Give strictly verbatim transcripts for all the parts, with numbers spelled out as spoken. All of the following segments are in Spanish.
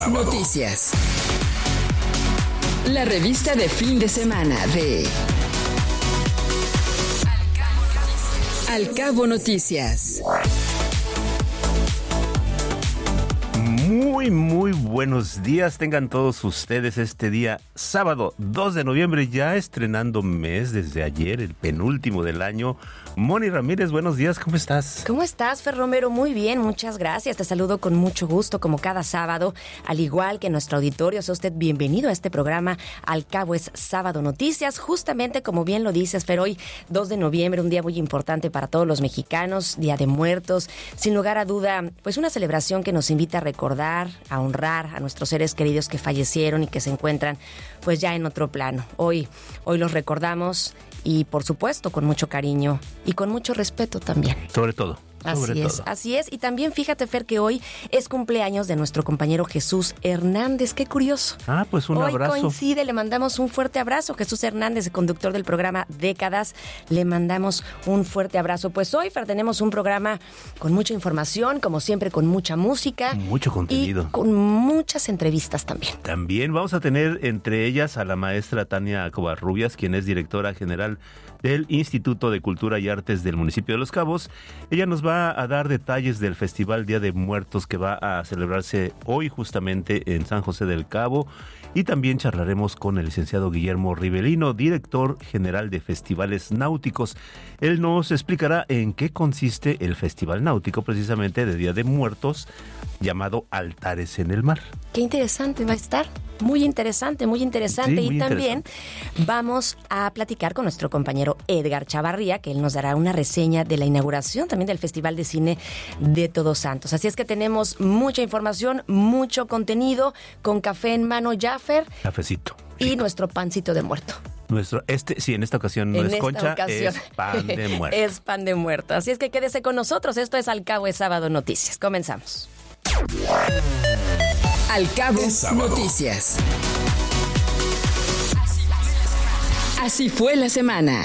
Noticias. La revista de fin de semana de Al Cabo Noticias. Muy, muy buenos días tengan todos ustedes este día, sábado dos de noviembre, ya estrenando mes desde ayer, el penúltimo del año. Moni Ramírez, buenos días, ¿cómo estás? ¿Cómo estás, Fer Romero? Muy bien, muchas gracias. Te saludo con mucho gusto, como cada sábado. Al igual que nuestro auditorio, sea usted bienvenido a este programa. Al Cabo es Sábado Noticias. Justamente, como bien lo dices, Fer, hoy dos de noviembre, un día muy importante para todos los mexicanos, Día de Muertos. Sin lugar a duda, pues una celebración que nos invita a recordar, a honrar a nuestros seres queridos que fallecieron y que se encuentran pues ya en otro plano. Hoy, hoy los recordamos y por supuesto con mucho cariño y con mucho respeto también. Sobre todo. Así Sobre es, todo. así es. Y también fíjate, Fer, que hoy es cumpleaños de nuestro compañero Jesús Hernández. Qué curioso. Ah, pues un hoy abrazo. Hoy coincide, le mandamos un fuerte abrazo. Jesús Hernández, el conductor del programa Décadas, le mandamos un fuerte abrazo. Pues hoy, Fer, tenemos un programa con mucha información, como siempre, con mucha música. Mucho contenido. Y con muchas entrevistas también. También vamos a tener entre ellas a la maestra Tania Covarrubias, quien es directora general del Instituto de Cultura y Artes del municipio de Los Cabos. Ella nos va a dar detalles del Festival Día de Muertos que va a celebrarse hoy justamente en San José del Cabo, y también charlaremos con el licenciado Guillermo Rivelino, director general de Festivales Náuticos. Él nos explicará en qué consiste el Festival Náutico precisamente de Día de Muertos, llamado Altares en el Mar. Qué interesante va a estar. Muy interesante, muy interesante. Sí, muy y también interesante. Vamos a platicar con nuestro compañero Edgar Chavarría, que él nos dará una reseña de la inauguración también del Festival de Cine de Todos Santos. Así es que tenemos mucha información, mucho contenido, con café en mano, Jaffer. Cafecito. Y rico. Nuestro pancito de muerto. Nuestro, este, sí, en esta ocasión no en es esta concha, ocasión, es pan de muerto. Es pan de muerto. Así es que quédese con nosotros. Esto es Al Cabo es Sábado Noticias. Comenzamos. Al Cabo Noticias. Así fue la semana.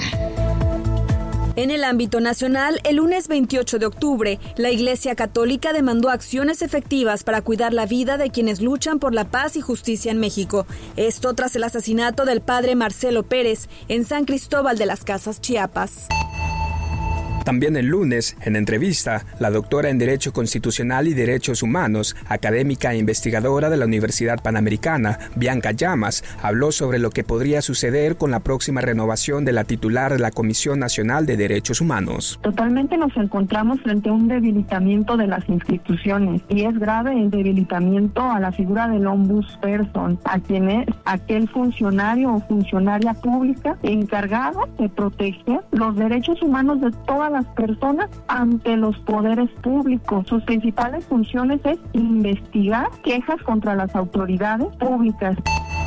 En el ámbito nacional, el lunes veintiocho de octubre, la Iglesia Católica demandó acciones efectivas para cuidar la vida de quienes luchan por la paz y justicia en México. Esto tras el asesinato del padre Marcelo Pérez en San Cristóbal de las Casas, Chiapas. También el lunes, en entrevista, la doctora en Derecho Constitucional y Derechos Humanos, académica e investigadora de la Universidad Panamericana, Bianca Llamas, habló sobre lo que podría suceder con la próxima renovación de la titular de la Comisión Nacional de Derechos Humanos. Totalmente nos encontramos frente a un debilitamiento de las instituciones, y es grave el debilitamiento a la figura del ombudsperson, a quien es aquel funcionario o funcionaria pública encargado de proteger los derechos humanos de todas las las personas ante los poderes públicos. Sus principales funciones es investigar quejas contra las autoridades públicas.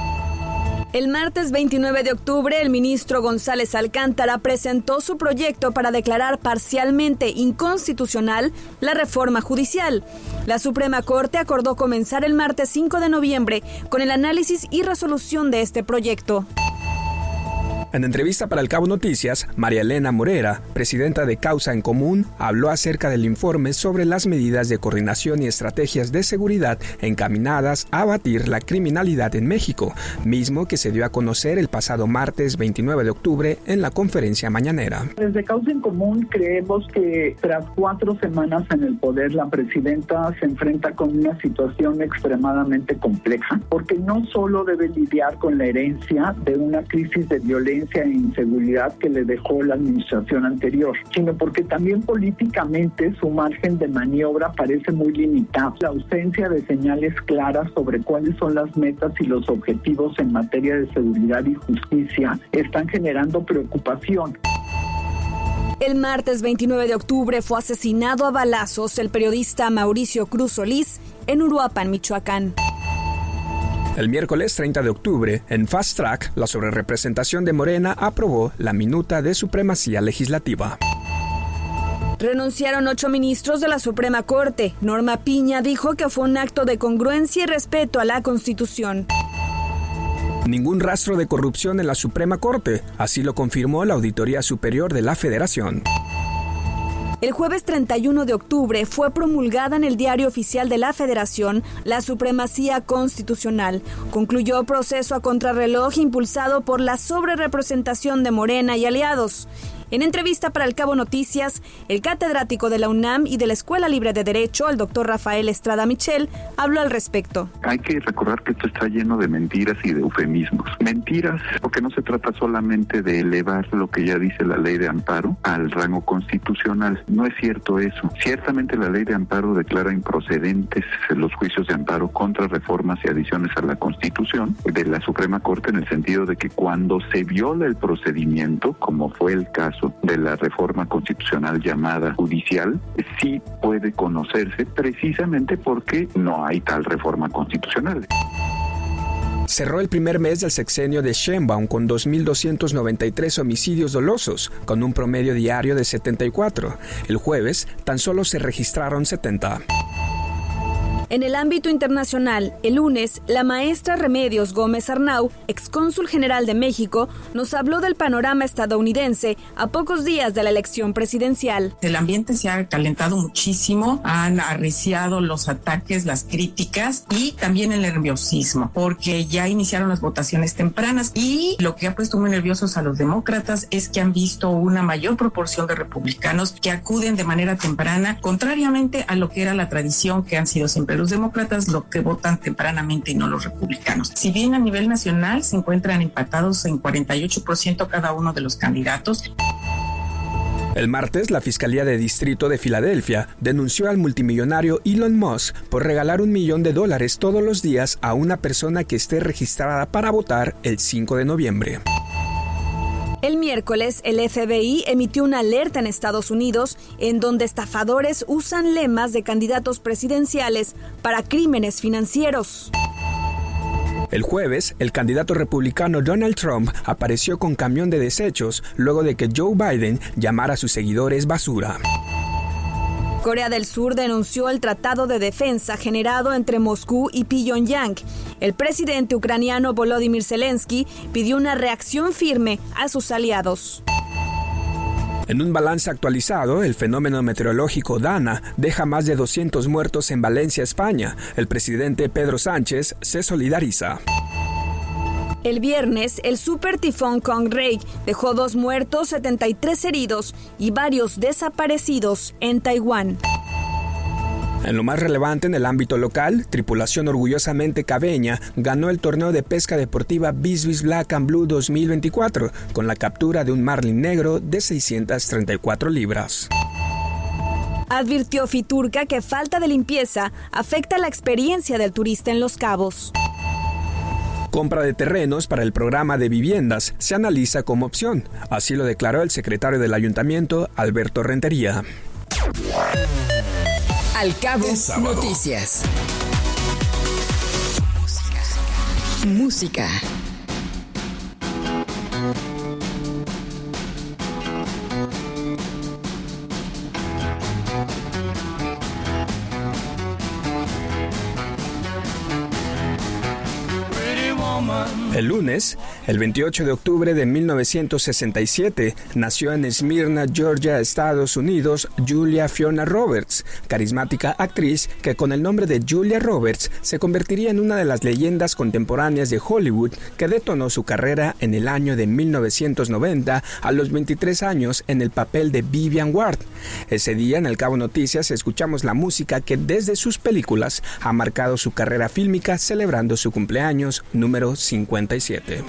El martes veintinueve de octubre, el ministro González Alcántara presentó su proyecto para declarar parcialmente inconstitucional la reforma judicial. La Suprema Corte acordó comenzar el martes cinco de noviembre con el análisis y resolución de este proyecto. En entrevista para El Cabo Noticias, María Elena Morera, presidenta de Causa en Común, habló acerca del informe sobre las medidas de coordinación y estrategias de seguridad encaminadas a abatir la criminalidad en México, mismo que se dio a conocer el pasado martes veintinueve de octubre en la conferencia mañanera. Desde Causa en Común creemos que tras cuatro semanas en el poder, la presidenta se enfrenta con una situación extremadamente compleja, porque no solo debe lidiar con la herencia de una crisis de violencia e inseguridad que le dejó la administración anterior, sino porque también políticamente su margen de maniobra parece muy limitado. La ausencia de señales claras sobre cuáles son las metas y los objetivos en materia de seguridad y justicia están generando preocupación. El martes veintinueve de octubre fue asesinado a balazos el periodista Mauricio Cruz Solís en Uruapan, Michoacán. El miércoles treinta de octubre, en Fast Track, la sobrerepresentación de Morena aprobó la minuta de supremacía legislativa. Renunciaron ocho ministros de la Suprema Corte. Norma Piña dijo que fue un acto de congruencia y respeto a la Constitución. Ningún rastro de corrupción en la Suprema Corte, así lo confirmó la Auditoría Superior de la Federación. El jueves treinta y uno de octubre fue promulgada en el Diario Oficial de la Federación la supremacía constitucional. Concluyó proceso a contrarreloj impulsado por la sobrerepresentación de Morena y aliados. En entrevista para El Cabo Noticias, el catedrático de la UNAM y de la Escuela Libre de Derecho, el doctor Rafael Estrada Michel, habló al respecto. Hay que recordar que esto está lleno de mentiras y de eufemismos. Mentiras porque no se trata solamente de elevar lo que ya dice la ley de amparo al rango constitucional. No es cierto eso. Ciertamente la ley de amparo declara improcedentes los juicios de amparo contra reformas y adiciones a la Constitución de la Suprema Corte, en el sentido de que cuando se viola el procedimiento, como fue el caso de la reforma constitucional llamada judicial, sí puede conocerse precisamente porque no hay tal reforma constitucional. Cerró el primer mes del sexenio de Sheinbaum con dos mil doscientos noventa y tres homicidios dolosos, con un promedio diario de setenta y cuatro. El jueves, tan solo se registraron setenta. En el ámbito internacional, el lunes, la maestra Remedios Gómez Arnau, excónsul general de México, nos habló del panorama estadounidense a pocos días de la elección presidencial. El ambiente se ha calentado muchísimo, han arreciado los ataques, las críticas y también el nerviosismo, porque ya iniciaron las votaciones tempranas y lo que ha puesto muy nerviosos a los demócratas es que han visto una mayor proporción de republicanos que acuden de manera temprana, contrariamente a lo que era la tradición que han sido siempre los demócratas, lo que votan tempranamente y no los republicanos. Si bien a nivel nacional se encuentran empatados en cuarenta y ocho por ciento cada uno de los candidatos. El martes, la Fiscalía de Distrito de Filadelfia denunció al multimillonario Elon Musk por regalar un millón de dólares todos los días a una persona que esté registrada para votar el cinco de noviembre. El miércoles, el F B I emitió una alerta en Estados Unidos en donde estafadores usan lemas de candidatos presidenciales para crímenes financieros. El jueves, el candidato republicano Donald Trump apareció con camión de desechos luego de que Joe Biden llamara a sus seguidores basura. Corea del Sur denunció el tratado de defensa generado entre Moscú y Pyongyang. El presidente ucraniano Volodymyr Zelensky pidió una reacción firme a sus aliados. En un balance actualizado, el fenómeno meteorológico Dana deja más de doscientos muertos en Valencia, España. El presidente Pedro Sánchez se solidariza. El viernes, el super tifón Kong-Ray dejó dos muertos, setenta y tres heridos y varios desaparecidos en Taiwán. En lo más relevante en el ámbito local, tripulación orgullosamente cabeña ganó el torneo de pesca deportiva Bisbis Black and Blue dos mil veinticuatro con la captura de un marlin negro de seiscientas treinta y cuatro libras. Advirtió Fiturca que falta de limpieza afecta la experiencia del turista en Los Cabos. Compra de terrenos para el programa de viviendas se analiza como opción. Así lo declaró el secretario del ayuntamiento, Alberto Rentería. Al Cabo Noticias. Música. El lunes, el veintiocho de octubre de mil novecientos sesenta y siete, nació en Smyrna, Georgia, Estados Unidos, Julia Fiona Roberts, carismática actriz que con el nombre de Julia Roberts se convertiría en una de las leyendas contemporáneas de Hollywood que detonó su carrera en el año de mil novecientos noventa a los veintitrés años en el papel de Vivian Ward. Ese día en El Cabo Noticias escuchamos la música que desde sus películas ha marcado su carrera fílmica, celebrando su cumpleaños número cincuenta y siete.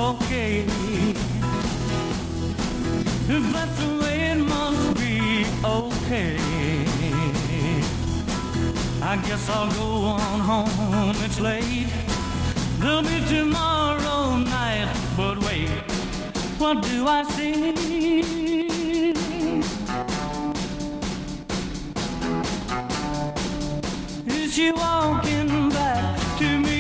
okay. If that's the way it must be, okay. I guess I'll go on home, it's late. There'll be tomorrow night, but wait, what do I see? Is she walking back to me?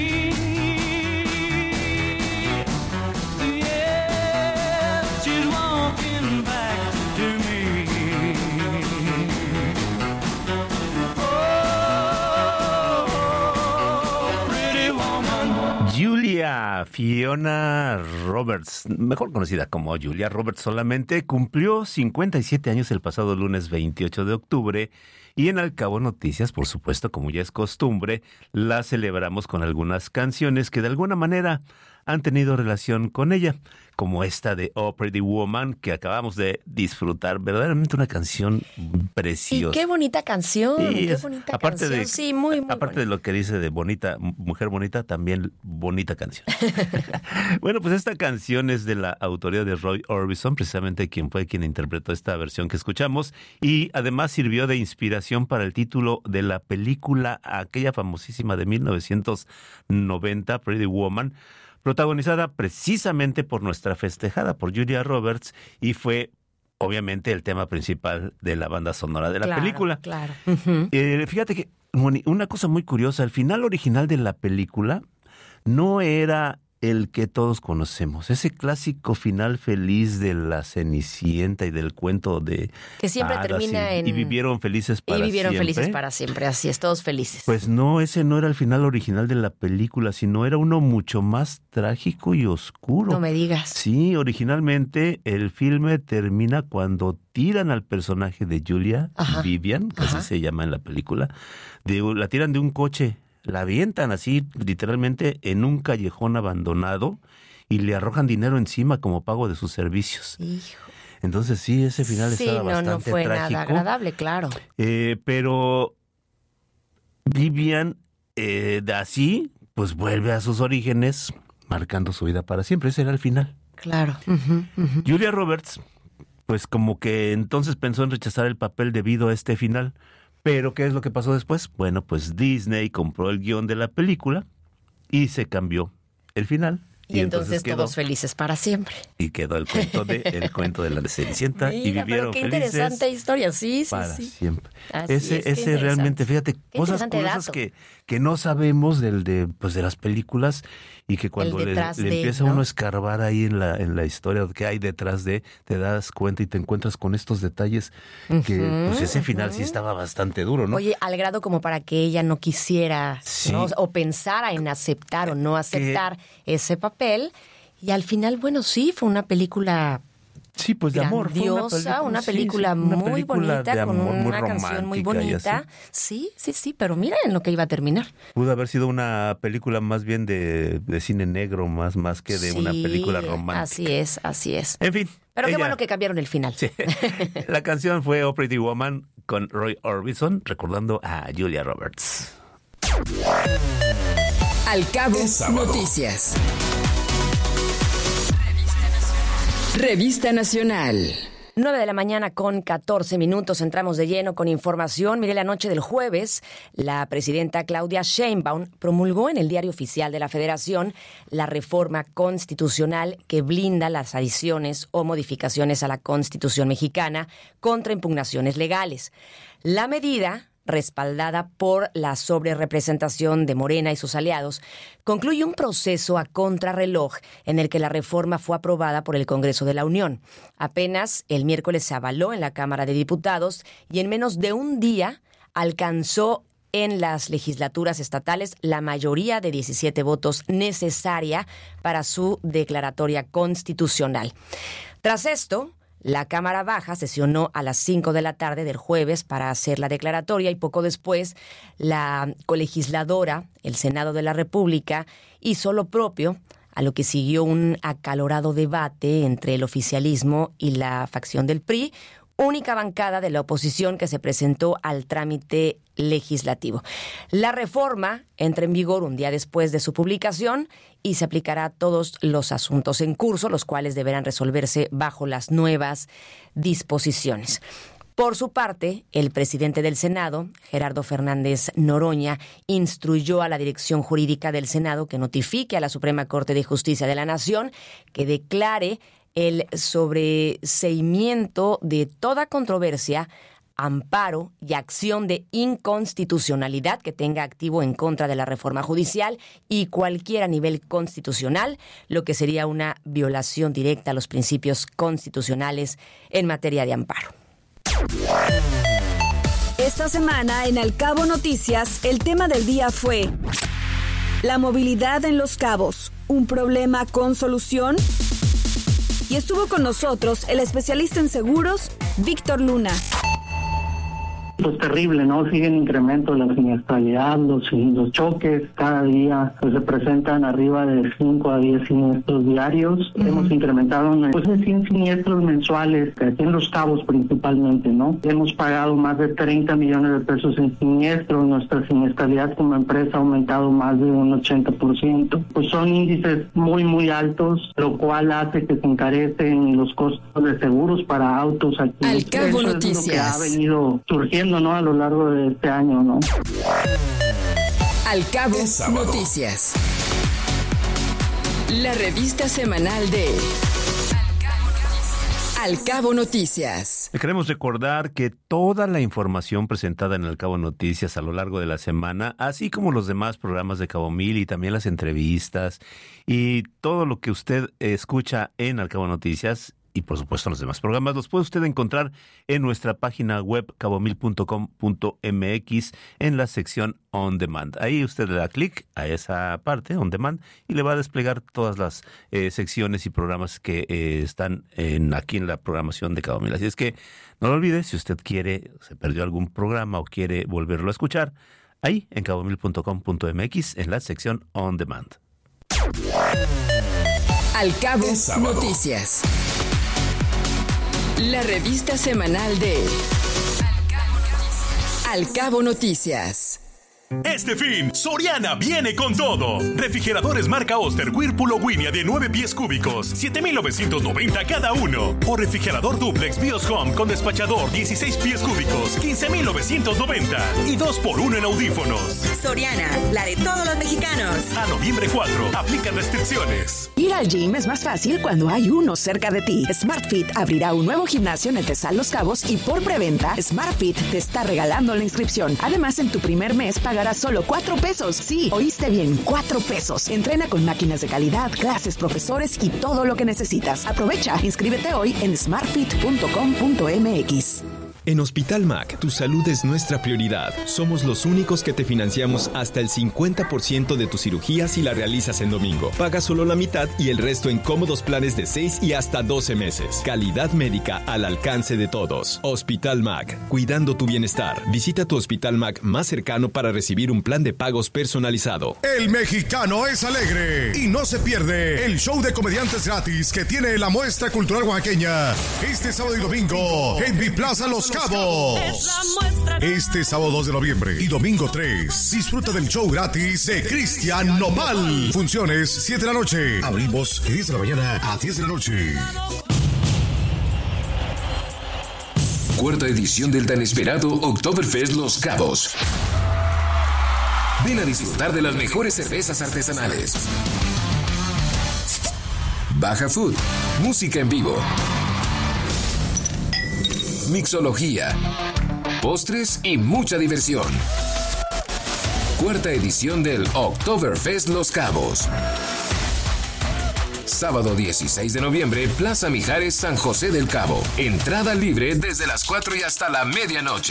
Julia Fiona Roberts, mejor conocida como Julia Roberts solamente, cumplió cincuenta y siete años el pasado lunes veintiocho de octubre y en Al Cabo Noticias, por supuesto, como ya es costumbre, la celebramos con algunas canciones que de alguna manera han tenido relación con ella, como esta de Oh Pretty Woman que acabamos de disfrutar, verdaderamente una canción preciosa. Y qué bonita canción, sí, qué es, bonita aparte canción, de, sí, muy, muy Aparte bonita. de lo que dice de bonita, mujer bonita, también bonita canción. Bueno, pues esta canción es de la autoría de Roy Orbison, precisamente quien fue quien interpretó esta versión que escuchamos, y además sirvió de inspiración para el título de la película, aquella famosísima de mil novecientos noventa, Pretty Woman, protagonizada precisamente por nuestra festejada, por Julia Roberts, y fue obviamente el tema principal de la banda sonora de la claro, película. Claro. Uh-huh. Eh, fíjate que una cosa muy curiosa, el final original de la película no era el que todos conocemos, ese clásico final feliz de la Cenicienta y del cuento de que siempre hadas termina y, en y vivieron felices para siempre. Y vivieron siempre. felices para siempre, así es, todos felices. Pues no, ese no era el final original de la película, sino era uno mucho más trágico y oscuro. No me digas. Sí, originalmente el filme termina cuando tiran al personaje de Julia, Ajá. Vivian, que Ajá. así se llama en la película, de, la tiran de un coche. La avientan así, literalmente, en un callejón abandonado y le arrojan dinero encima como pago de sus servicios. Hijo. Entonces sí, ese final sí, estaba no, bastante no fue trágico. nada agradable, claro. Eh, pero Vivian, eh, de así, pues vuelve a sus orígenes, marcando su vida para siempre. Ese era el final. Claro. Uh-huh, uh-huh. Julia Roberts, pues como que entonces pensó en rechazar el papel debido a este final. Pero, ¿qué es lo que pasó después? Bueno, pues Disney compró el guión de la película y se cambió el final. Y, y entonces, entonces quedó, todos felices para siempre. Y quedó el cuento de el cuento de la Cenicienta. Mira, y vivieron pero qué felices interesante historia, sí, sí, para sí. siempre. Así ese es, ese realmente, fíjate, qué cosas curiosas que, que no sabemos del de pues de las películas y que cuando le, le de, empieza ¿no? uno a escarbar ahí en la en la historia que hay detrás de, te das cuenta y te encuentras con estos detalles que uh-huh, pues ese final uh-huh. sí estaba bastante duro, ¿no? Oye, al grado como para que ella no quisiera, sí. ¿no? O pensara en aceptar o no aceptar que... ese papel. Y al final, bueno, sí, fue una película sí, pues de amor. Grandiosa, una película, una película sí, sí, una muy película bonita, amor, con muy una canción muy bonita. Sí, sí, sí, pero mira en lo que iba a terminar. Pudo haber sido una película más bien de, de cine negro, más, más que de sí, una película romántica. Así es, así es. En fin. Pero ella, qué bueno que cambiaron el final. Sí. La canción fue Oh Pretty Woman con Roy Orbison, recordando a Julia Roberts. Al Cabo Noticias. Revista Nacional. nueve de la mañana con catorce minutos, entramos de lleno con información. Mire, la noche del jueves, la presidenta Claudia Sheinbaum promulgó en el Diario Oficial de la Federación la reforma constitucional que blinda las adiciones o modificaciones a la Constitución mexicana contra impugnaciones legales. La medida, respaldada por la sobrerepresentación de Morena y sus aliados, concluye un proceso a contrarreloj en el que la reforma fue aprobada por el Congreso de la Unión. Apenas el miércoles se avaló en la Cámara de Diputados y en menos de un día alcanzó en las legislaturas estatales la mayoría de diecisiete votos necesaria para su declaratoria constitucional. Tras esto, la Cámara Baja sesionó a las cinco de la tarde del jueves para hacer la declaratoria y poco después la colegisladora, el Senado de la República, hizo lo propio, a lo que siguió un acalorado debate entre el oficialismo y la facción del P R I, única bancada de la oposición que se presentó al trámite legislativo. La reforma entra en vigor un día después de su publicación y se aplicará a todos los asuntos en curso, los cuales deberán resolverse bajo las nuevas disposiciones. Por su parte, el presidente del Senado, Gerardo Fernández Noroña, instruyó a la Dirección Jurídica del Senado que notifique a la Suprema Corte de Justicia de la Nación que declare el sobreseimiento de toda controversia, amparo y acción de inconstitucionalidad que tenga activo en contra de la reforma judicial y cualquier a nivel constitucional, lo que sería una violación directa a los principios constitucionales en materia de amparo. Esta semana en Al Cabo Noticias, el tema del día fue la movilidad en Los Cabos, un problema con solución. Y estuvo con nosotros el especialista en seguros, Víctor Luna. Pues terrible, ¿no? Siguen incremento la siniestralidad, los, los choques, cada día pues, se presentan arriba de cinco a diez siniestros diarios. Uh-huh. Hemos incrementado pues, de cien siniestros mensuales, aquí en Los Cabos principalmente, ¿no? Hemos pagado más de treinta millones de pesos en siniestros, nuestra siniestralidad como empresa ha aumentado más de un ochenta por ciento. Pues son índices muy, muy altos, lo cual hace que se encarecen los costos de seguros para autos aquí. Al Cabo Eso Noticias. Es lo que ha venido surgiendo, ¿no? A lo largo de este año, ¿no? Al Cabo Noticias. La revista semanal de Al Cabo Noticias. Le queremos recordar que toda la información presentada en Al Cabo Noticias a lo largo de la semana, así como los demás programas de Cabo Mil y también las entrevistas y todo lo que usted escucha en Al Cabo Noticias, y por supuesto los demás programas, los puede usted encontrar en nuestra página web cabo mil punto com punto m x en la sección On Demand. Ahí usted le da clic a esa parte, On Demand, y le va a desplegar todas las eh, secciones y programas que eh, están en, aquí en la programación de Cabo Mil. Así es que no lo olvide, si usted quiere, se perdió algún programa o quiere volverlo a escuchar, ahí en cabo mil punto com punto m x en la sección On Demand. Al Cabo Noticias. La revista semanal de Al Cabo Noticias. Este fin, Soriana viene con todo. Refrigeradores marca Oster Whirlpool o Winia de nueve pies cúbicos, siete mil novecientos noventa cada uno. O refrigerador duplex Bios Home con despachador dieciséis pies cúbicos, quince mil novecientos noventa. Y dos por uno en audífonos. Soriana, la de todos los mexicanos. A noviembre cuatro, aplican restricciones. Ir al gym es más fácil cuando hay uno cerca de ti. SmartFit abrirá un nuevo gimnasio en el Tesal Los Cabos y por preventa, SmartFit te está regalando la inscripción. Además, en tu primer mes pagarás solo cuatro pesos. Sí, oíste bien, cuatro pesos. Entrena con máquinas de calidad, clases, profesores y todo lo que necesitas. Aprovecha, inscríbete hoy en smartfit punto com punto m x. En Hospital M A C, tu salud es nuestra prioridad. Somos los únicos que te financiamos hasta el cincuenta por ciento de tus cirugías si la realizas en domingo. Paga solo la mitad y el resto en cómodos planes de seis y hasta doce meses. Calidad médica al alcance de todos. Hospital M A C, cuidando tu bienestar. Visita tu Hospital M A C más cercano para recibir un plan de pagos personalizado. El mexicano es alegre y no se pierde el show de comediantes gratis que tiene la muestra cultural oaxaqueña este sábado y domingo en Biplaza Los Cabos. Este sábado dos de noviembre y domingo tres, disfruta del show gratis de Cristian Nopal. Funciones siete de la noche. Abrimos de diez de la mañana a diez de la noche. Cuarta edición del tan esperado Oktoberfest Los Cabos. Ven a disfrutar de las mejores cervezas artesanales. Baja Food, música en vivo, mixología, postres y mucha diversión. Cuarta edición del Oktoberfest Los Cabos. Sábado dieciséis de noviembre, Plaza Mijares, San José del Cabo. Entrada libre desde las cuatro y hasta la medianoche.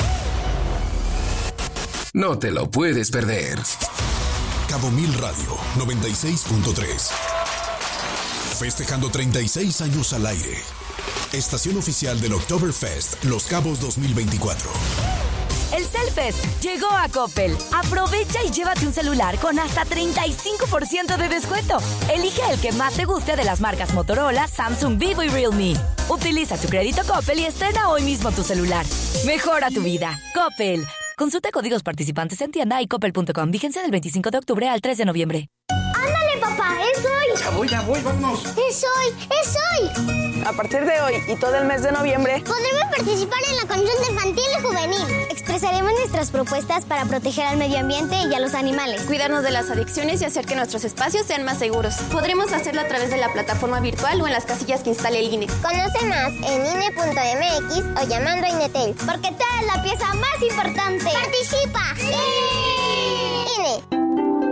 No te lo puedes perder. Cabo Mil Radio noventa y seis punto tres. Festejando treinta y seis años al aire. Estación oficial del Oktoberfest Los Cabos dos mil veinticuatro. El Cellfest llegó a Coppel. Aprovecha y llévate un celular con hasta treinta y cinco por ciento de descuento. Elige el que más te guste de las marcas Motorola, Samsung, Vivo y Realme. Utiliza tu crédito Coppel y estrena hoy mismo tu celular. Mejora tu vida. Coppel. Consulta códigos participantes en tienda y coppel punto com. Vigencia del veinticinco de octubre al tres de noviembre. ¡Ándale, papá! ¡Es hoy! Ya voy, ya voy, vámonos. ¡Es hoy! ¡Es hoy! A partir de hoy y todo el mes de noviembre podremos participar en la consulta infantil y juvenil. Expresaremos nuestras propuestas para proteger al medio ambiente y a los animales. Cuidarnos de las adicciones y hacer que nuestros espacios sean más seguros. Podremos hacerlo a través de la plataforma virtual o en las casillas que instale el I N E. Conoce más en I N E punto M X o llamando a Inetel. Porque tú eres la pieza más importante. ¡Participa! ¡Sí! I N E.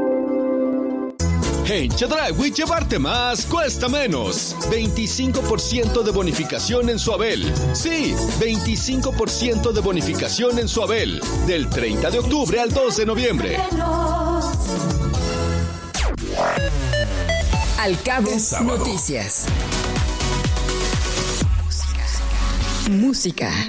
En Chedraui, llevarte más cuesta menos. veinticinco por ciento de bonificación en Suabel. Sí, veinticinco por ciento de bonificación en Suabel. Del treinta de octubre al dos de noviembre. Al Cabo Noticias. Música.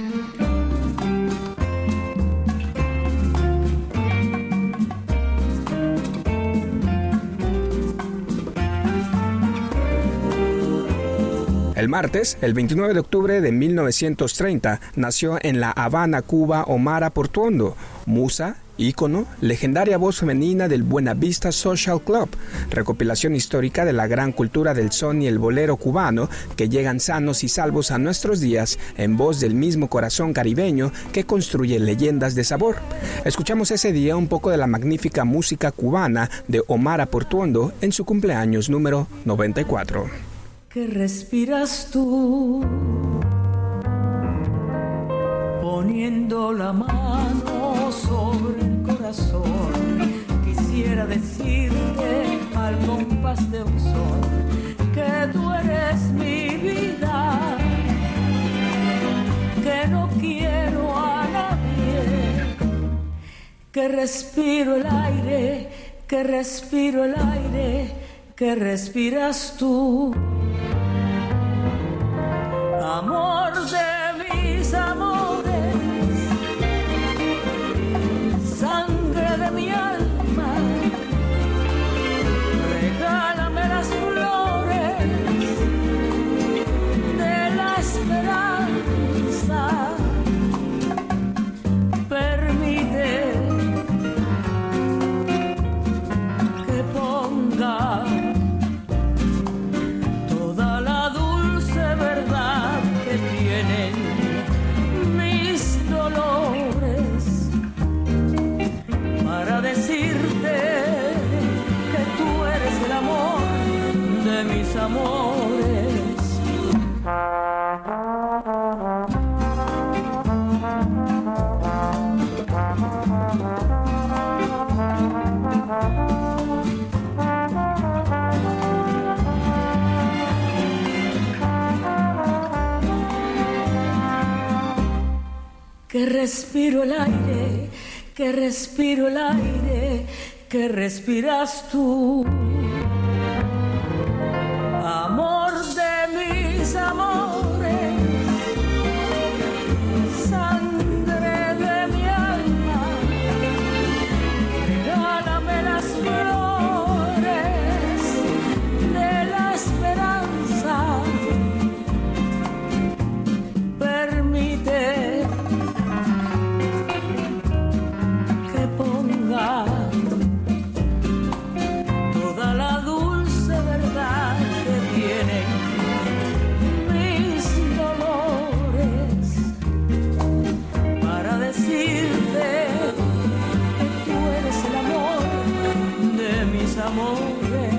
El martes, el veintinueve de octubre de mil novecientos treinta, nació en La Habana, Cuba, Omara Portuondo, musa, ícono, legendaria voz femenina del Buena Vista Social Club, recopilación histórica de la gran cultura del son y el bolero cubano que llegan sanos y salvos a nuestros días en voz del mismo corazón caribeño que construye leyendas de sabor. Escuchamos ese día un poco de la magnífica música cubana de Omara Portuondo en su cumpleaños número noventa y cuatro. Que respiras tú, poniendo la mano sobre el corazón. Quisiera decirte al compás de un son que tú eres mi vida, que no quiero a nadie, que respiro el aire, que respiro el aire, que respiras tú. Amor de mis amores, sangre de mi alma, regálame las flores de la esperanza. Permite que ponga toda la dulce verdad que tienen mis dolores para decirte que tú eres el amor de mis amores. Que respiro el aire, que respiro el aire, que respiras tú. Amor de mis amores, sangre de mi alma, regálame las flores de la esperanza. Permite toda la dulce verdad que tienen mis dolores para decirte que tú eres el amor de mis amores.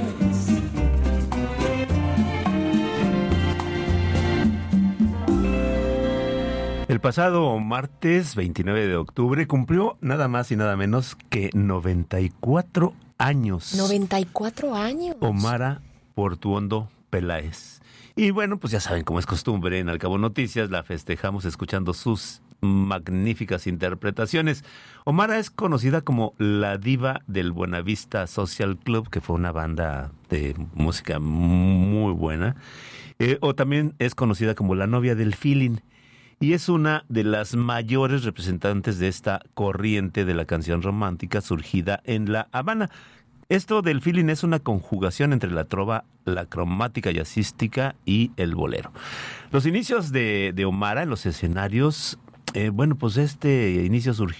El pasado martes veintinueve de octubre cumplió nada más y nada menos que noventa y cuatro años. noventa y cuatro años. Omara Portuondo Peláez. Y bueno, pues ya saben, como es costumbre, en Al Cabo Noticias la festejamos escuchando sus magníficas interpretaciones. Omara es conocida como la diva del Buena Vista Social Club, que fue una banda de música muy buena. Eh, o también es conocida como la novia del feeling. Y es una de las mayores representantes de esta corriente de la canción romántica surgida en La Habana. Esto del feeling es una conjugación entre la trova, la cromática jazzística y el bolero. Los inicios de, de Omara en los escenarios, eh, bueno, pues este inicio surgió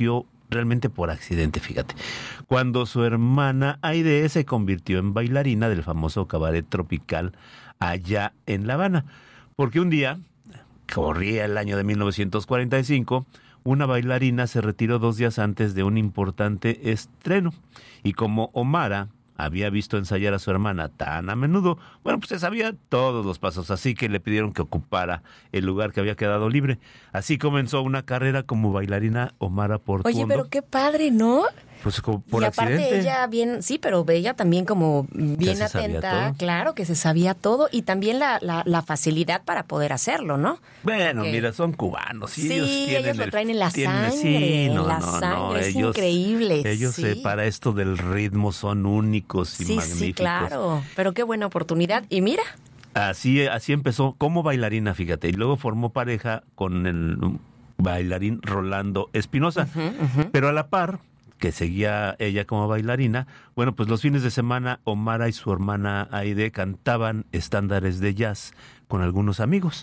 realmente por accidente, fíjate. Cuando su hermana Aide se convirtió en bailarina del famoso cabaret tropical allá en La Habana. Porque un día, corría el año de mil novecientos cuarenta y cinco, una bailarina se retiró dos días antes de un importante estreno. Y como Omara había visto ensayar a su hermana tan a menudo, bueno, pues se sabía todos los pasos, así que le pidieron que ocupara el lugar que había quedado libre. Así comenzó una carrera como bailarina Omara Portuondo. Oye, pero qué padre, ¿no? Pues como por y aparte accidente. ella bien, sí, pero ella también como bien atenta, claro, que se sabía todo y también la, la, la facilidad para poder hacerlo, ¿no? Bueno, Porque... mira, son cubanos. Y sí, ellos, tienen ellos lo el, traen en la tienen, sangre, sí, no, en la no, sangre, no, es ellos, increíble. Ellos sí. eh, para esto del ritmo son únicos y sí, magníficos. Sí, claro, pero qué buena oportunidad. Y mira. Así, así empezó como bailarina, fíjate, y luego formó pareja con el bailarín Rolando Espinosa, uh-huh, uh-huh. pero a la par que seguía ella como bailarina, bueno, pues los fines de semana Omara y su hermana Aide cantaban estándares de jazz con algunos amigos,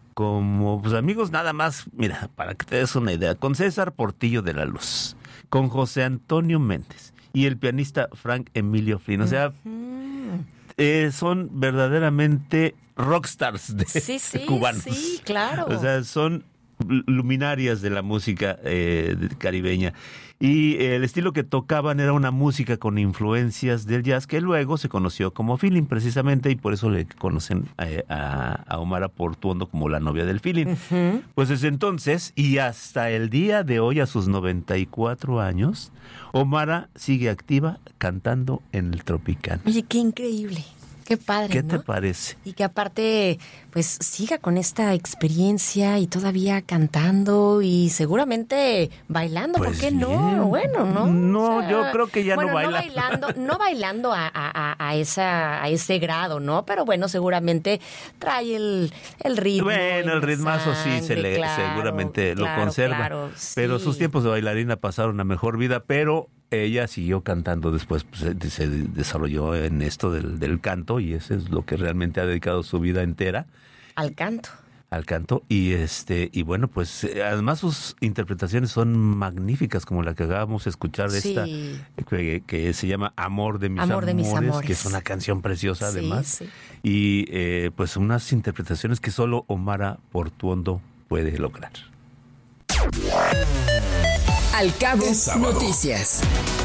como pues amigos nada más, mira, para que te des una idea, con César Portillo de la Luz, con José Antonio Méndez y el pianista Frank Emilio Flynn, o sea, uh-huh. eh, son verdaderamente rockstars de, sí, sí, de cubanos. Sí, claro. O sea, son luminarias de la música eh, caribeña. Y el estilo que tocaban era una música con influencias del jazz que luego se conoció como feeling precisamente, y por eso le conocen a, a, a Omara Portuondo como la novia del feeling. Uh-huh. Pues desde entonces y hasta el día de hoy, a sus noventa y cuatro años, Omara sigue activa cantando en el Tropicana. Oye, qué increíble. Qué padre, ¿Qué ¿no? te parece? Y que aparte, pues, siga con esta experiencia y todavía cantando y seguramente bailando, pues ¿por qué bien. no? Bueno, ¿no? No, o sea, yo creo que ya bueno, no baila. No bailando, no bailando a, a, a, esa, a ese grado, ¿no? Pero bueno, seguramente trae el, el ritmo. Bueno, el ritmazo sangre, sí, se le, claro, seguramente claro, lo conserva. Claro, sí. Pero sus tiempos de bailarina pasaron a mejor vida, pero ella siguió cantando después, pues, se desarrolló en esto del, del canto, y eso es lo que realmente ha dedicado su vida entera. Al canto. Al canto, y este y bueno, pues además sus interpretaciones son magníficas, como la que acabamos de escuchar de sí. esta, que, que se llama Amor de mis, Amor de amores, mis amores, que es una canción preciosa sí, además, sí. y eh, pues unas interpretaciones que solo Omara Portuondo puede lograr. Al Cabo Noticias.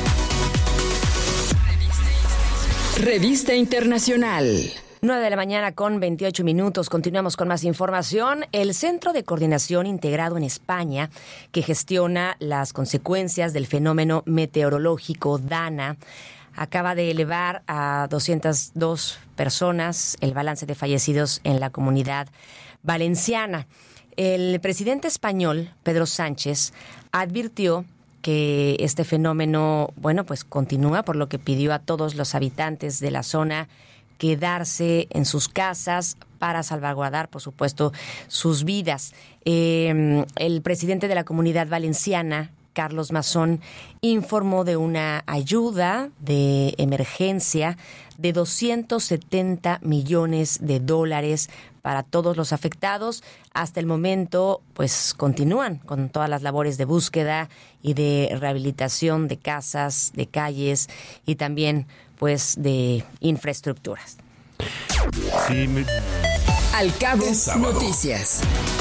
Revista Internacional. nueve de la mañana con veintiocho minutos. Continuamos con más información. El Centro de Coordinación Integrado en España, que gestiona las consecuencias del fenómeno meteorológico DANA, acaba de elevar a doscientas dos personas el balance de fallecidos en la Comunidad Valenciana. El presidente español, Pedro Sánchez, advirtió que este fenómeno, bueno, pues continúa, por lo que pidió a todos los habitantes de la zona quedarse en sus casas para salvaguardar, por supuesto, sus vidas. Eh, el presidente de la Comunidad Valenciana, Carlos Mazón, informó de una ayuda de emergencia de doscientos setenta millones de dólares para todos los afectados. Hasta el momento, pues continúan con todas las labores de búsqueda y de rehabilitación de casas, de calles y también, pues, de infraestructuras. Sí, me... Al Cabo Noticias.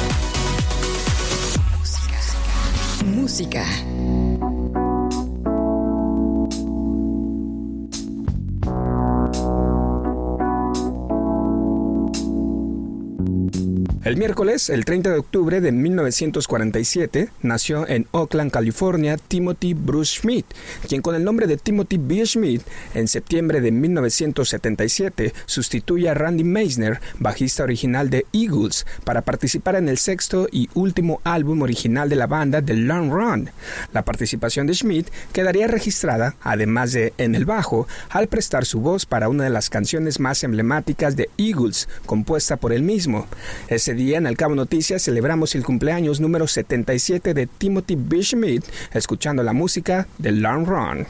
Música. El miércoles, el treinta de octubre de mil novecientos cuarenta y siete, nació en Oakland, California, Timothy Bruce Schmidt, quien con el nombre de Timothy B. Schmidt, en septiembre de mil novecientos setenta y siete, sustituye a Randy Meisner, bajista original de Eagles, para participar en el sexto y último álbum original de la banda, The Long Run. La participación de Schmidt quedaría registrada, además de en el bajo, al prestar su voz para una de las canciones más emblemáticas de Eagles, compuesta por él mismo. Ese día en Al Cabo Noticias celebramos el cumpleaños número setenta y siete de Timothy B. Schmidt, escuchando la música de Long Run.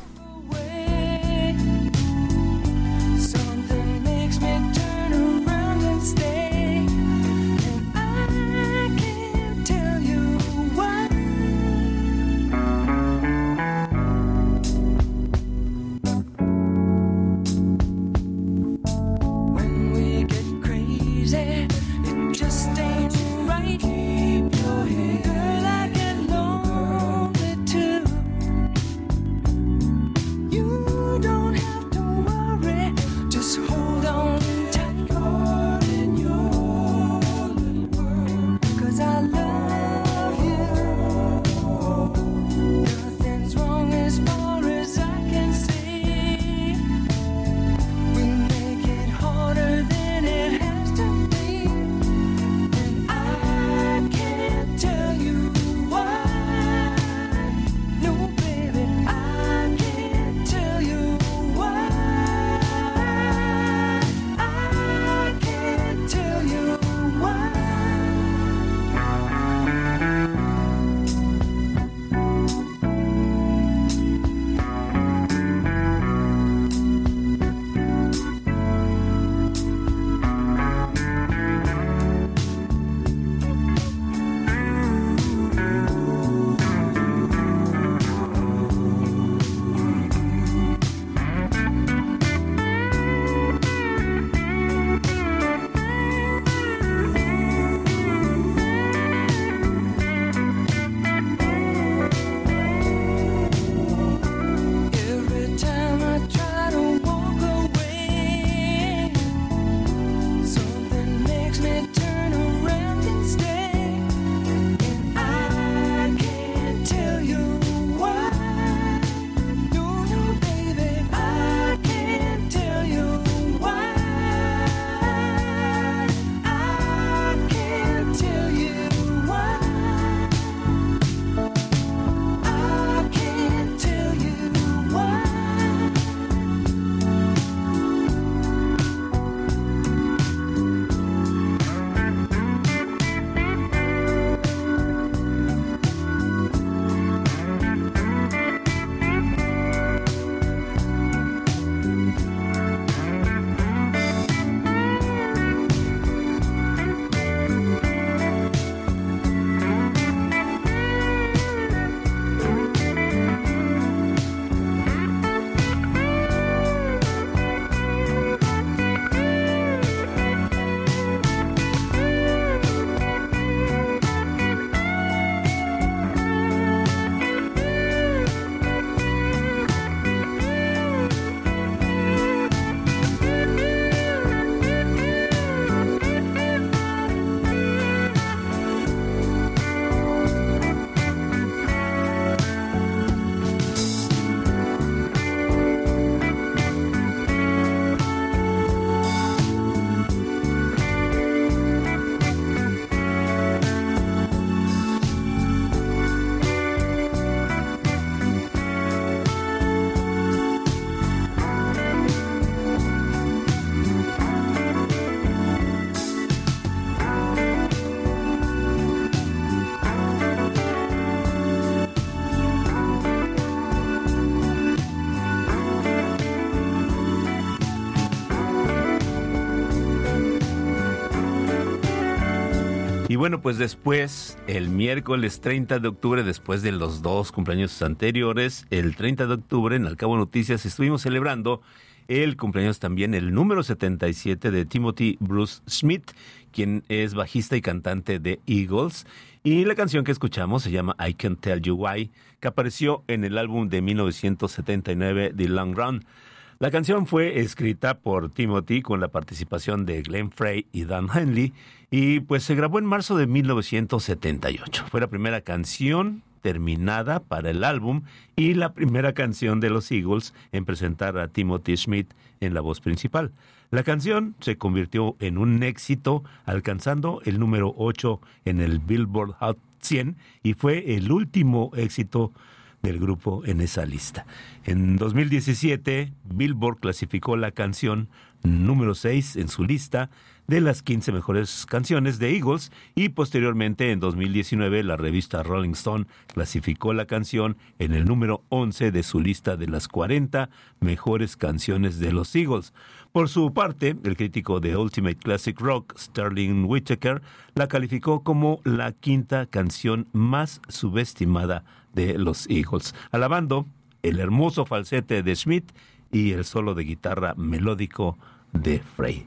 Y bueno, pues después, el miércoles treinta de octubre, después de los dos cumpleaños anteriores, el treinta de octubre en Al Cabo Noticias estuvimos celebrando el cumpleaños también, el número setenta y siete de Timothy Bruce Schmidt, quien es bajista y cantante de Eagles. Y la canción que escuchamos se llama I Can't Tell You Why, que apareció en el álbum de mil novecientos setenta y nueve, The Long Run. La canción fue escrita por Timothy con la participación de Glenn Frey y Dan Henley y pues se grabó en marzo de mil novecientos setenta y ocho. Fue la primera canción terminada para el álbum y la primera canción de los Eagles en presentar a Timothy Schmidt en la voz principal. La canción se convirtió en un éxito, alcanzando el número ocho en el Billboard Hot cien y fue el último éxito del grupo en esa lista. En dos mil diecisiete, Billboard clasificó la canción número seis en su lista de las quince mejores canciones de Eagles y posteriormente en dos mil diecinueve la revista Rolling Stone clasificó la canción en el número once de su lista de las cuarenta mejores canciones de los Eagles. Por su parte, el crítico de Ultimate Classic Rock, Sterling Whittaker, la calificó como la quinta canción más subestimada de los Eagles, alabando el hermoso falsete de Schmidt y el solo de guitarra melódico de Frey.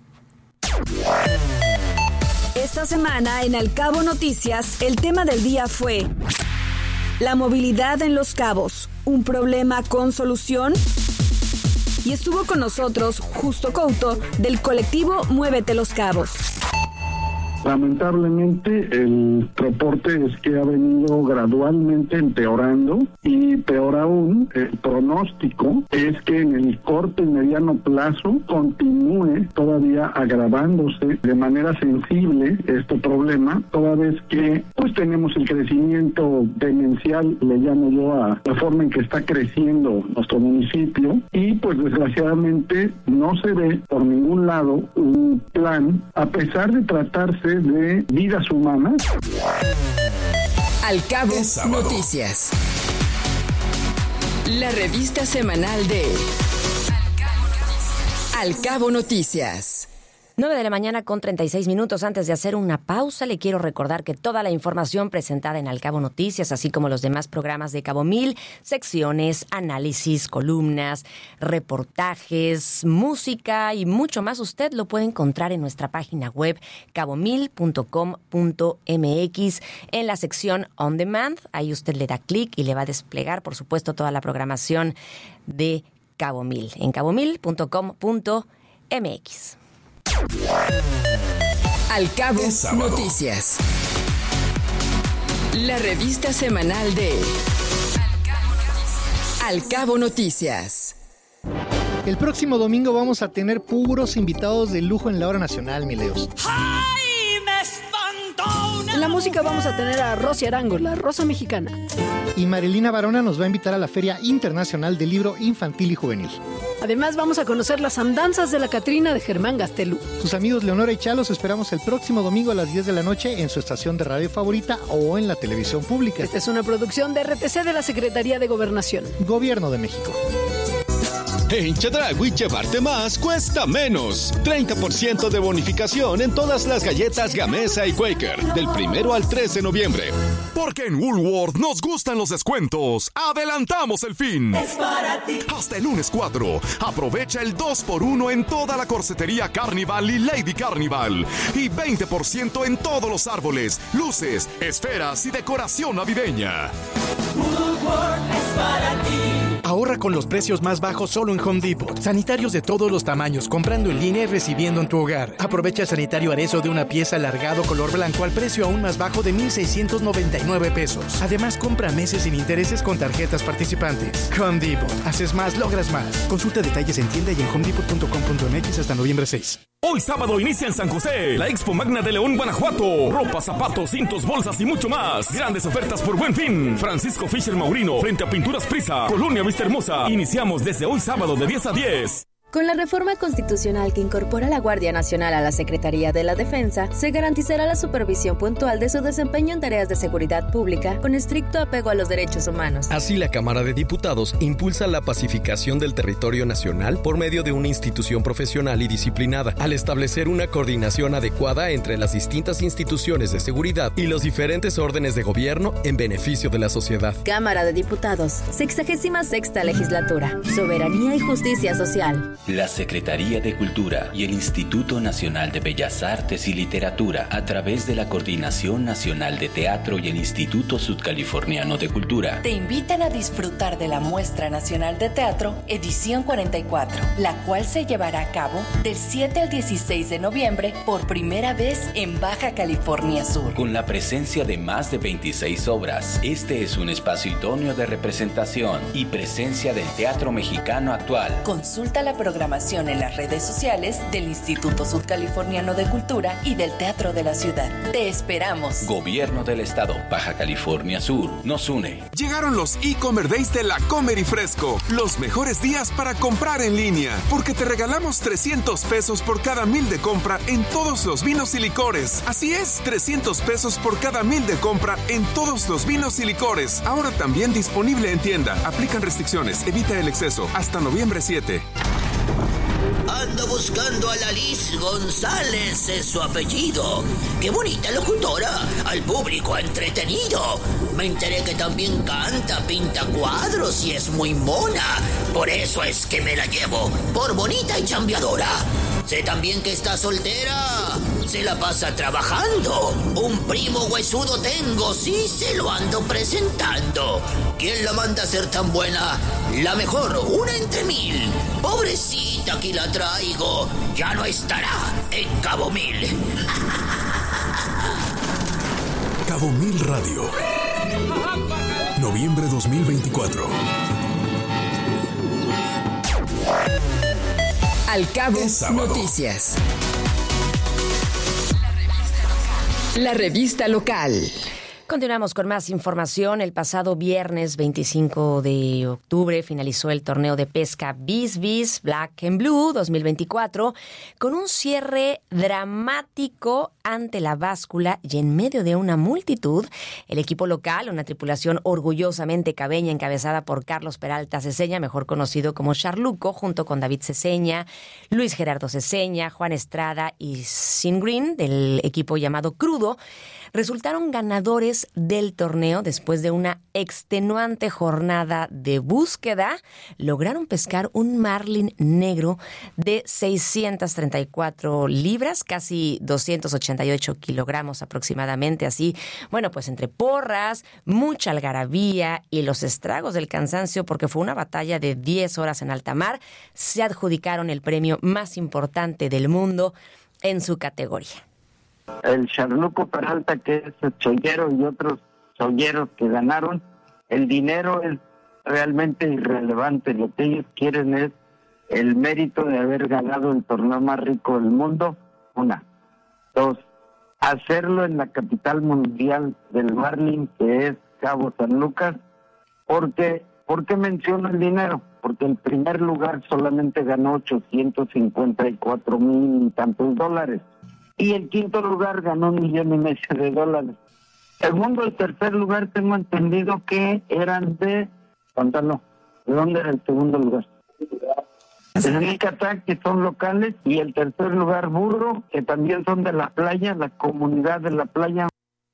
Esta semana en Al Cabo Noticias, el tema del día fue la movilidad en Los Cabos, un problema con solución. Y estuvo con nosotros Justo Couto del colectivo Muévete Los Cabos. Lamentablemente el reporte es que ha venido gradualmente empeorando y peor aún, el pronóstico es que en el corto y mediano plazo continúe todavía agravándose de manera sensible este problema, toda vez que pues tenemos el crecimiento demencial, le llamo yo a la forma en que está creciendo nuestro municipio y pues desgraciadamente no se ve por ningún lado un plan, a pesar de tratarse de vidas humanas. Al Cabo Noticias. La revista semanal de Al Cabo Noticias. nueve de la mañana con treinta y seis minutos. Antes de hacer una pausa, le quiero recordar que toda la información presentada en Al Cabo Noticias, así como los demás programas de Cabo Mil, secciones, análisis, columnas, reportajes, música y mucho más, usted lo puede encontrar en nuestra página web cabo mil punto com punto m x en la sección On Demand. Ahí usted le da clic y le va a desplegar, por supuesto, toda la programación de Cabo Mil en cabo mil punto com punto m x. Al Cabo Noticias. La revista semanal de Al Cabo Noticias. El próximo domingo vamos a tener puros invitados de lujo en la hora nacional, mi Leos. En la música vamos a tener a Rosy Arango, la Rosa Mexicana. Y Marilina Barona nos va a invitar a la Feria Internacional del Libro Infantil y Juvenil. Además vamos a conocer las andanzas de la Catrina de Germán Gastelú. Sus amigos Leonora y Chalo los esperamos el próximo domingo a las diez de la noche en su estación de radio favorita o en la televisión pública. Esta es una producción de R T C de la Secretaría de Gobernación. Gobierno de México. En Chedraui llevarte más cuesta menos. treinta por ciento de bonificación en todas las galletas Gamesa y Quaker. Del primero al tres de noviembre. Porque en Woolworth nos gustan los descuentos. Adelantamos el fin. Es para ti. Hasta el lunes cuatro. Aprovecha el dos por uno en toda la corsetería Carnival y Lady Carnival. Y veinte por ciento en todos los árboles, luces, esferas y decoración navideña. Woolworth es para ti. Ahorra con los precios más bajos solo en Home Depot. Sanitarios de todos los tamaños, comprando en línea y recibiendo en tu hogar. Aprovecha el sanitario Arezzo de una pieza alargado color blanco al precio aún más bajo de mil seiscientos noventa y nueve pesos. Además, compra meses sin intereses con tarjetas participantes. Home Depot. Haces más, logras más. Consulta detalles en tienda y en home depot punto com punto m x hasta noviembre seis. Hoy sábado inicia en San José la Expo Magna de León, Guanajuato. Ropa, zapatos, cintos, bolsas y mucho más. Grandes ofertas por Buen Fin. Francisco Fisher Maurino, frente a Pinturas Prisa, Colonia Vista Hermosa. Iniciamos desde hoy sábado de diez a diez. Con la reforma constitucional que incorpora la Guardia Nacional a la Secretaría de la Defensa, se garantizará la supervisión puntual de su desempeño en tareas de seguridad pública con estricto apego a los derechos humanos. Así, la Cámara de Diputados impulsa la pacificación del territorio nacional por medio de una institución profesional y disciplinada, al establecer una coordinación adecuada entre las distintas instituciones de seguridad y los diferentes órdenes de gobierno en beneficio de la sociedad. Cámara de Diputados, sexagésima sexta legislatura, soberanía y justicia social. La Secretaría de Cultura y el Instituto Nacional de Bellas Artes y Literatura, a través de la Coordinación Nacional de Teatro y el Instituto Sudcaliforniano de Cultura, te invitan a disfrutar de la Muestra Nacional de Teatro Edición cuarenta y cuatro, la cual se llevará a cabo del siete al dieciséis de noviembre por primera vez en Baja California Sur. Con la presencia de más de veintiséis obras, este es un espacio idóneo de representación y presencia del teatro mexicano actual. Consulta la programación en las redes sociales del Instituto Sudcaliforniano de Cultura y del Teatro de la Ciudad. Te esperamos. Gobierno del Estado, Baja California Sur, nos une. Llegaron los e-Comer Days de La Comer y Fresco. Los mejores días para comprar en línea, porque te regalamos trescientos pesos por cada mil de compra en todos los vinos y licores. Así es, trescientos pesos por cada mil de compra en todos los vinos y licores. Ahora también disponible en tienda. Aplican restricciones, evita el exceso. Hasta noviembre siete. Ando buscando a la Liz González, es su apellido. ¡Qué bonita locutora! Al público entretenido. Me enteré que también canta, pinta cuadros y es muy mona. Por eso es que me la llevo, por bonita y chambeadora. Sé también que está soltera, se la pasa trabajando. Un primo huesudo tengo, sí se lo ando presentando. ¿Quién la manda a ser tan buena? La mejor, una entre mil. Pobrecita, aquí la traigo, ya no estará en Cabo Mil. Cabo Mil Radio, noviembre dos mil veinticuatro. Al Cabo Noticias. La revista local. Continuamos con más información. El pasado viernes veinticinco de octubre finalizó el torneo de pesca Bis Bis Black and Blue dos mil veinticuatro con un cierre dramático ante la báscula y en medio de una multitud. El equipo local, una tripulación orgullosamente cabeña encabezada por Carlos Peralta Ceseña, mejor conocido como Charluco, junto con David Ceseña, Luis Gerardo Ceseña, Juan Estrada y Sin Green del equipo llamado Crudo, resultaron ganadores del torneo. Después de una extenuante jornada de búsqueda, lograron pescar un marlin negro de seiscientas treinta y cuatro libras, casi doscientos ochenta y ocho kilogramos aproximadamente. Así, bueno, pues entre porras, mucha algarabía y los estragos del cansancio, porque fue una batalla de diez horas en alta mar, se adjudicaron el premio más importante del mundo en su categoría. El Charluco Peralta, que es el chollero, y otros cholleros que ganaron, el dinero es realmente irrelevante. Lo que ellos quieren es el mérito de haber ganado el torneo más rico del mundo, una. Dos, hacerlo en la capital mundial del marlin, que es Cabo San Lucas. Porque, ¿por qué menciono el dinero? Porque el primer lugar solamente ganó ochocientos cincuenta y cuatro mil y tantos dólares. Y el quinto lugar ganó un millón y medio de dólares. Segundo y tercer lugar tengo entendido que eran de... Cuéntalo, ¿de dónde era el segundo lugar? De Nicatá, que son locales, y el tercer lugar Burro, que también son de la playa, la comunidad de la playa.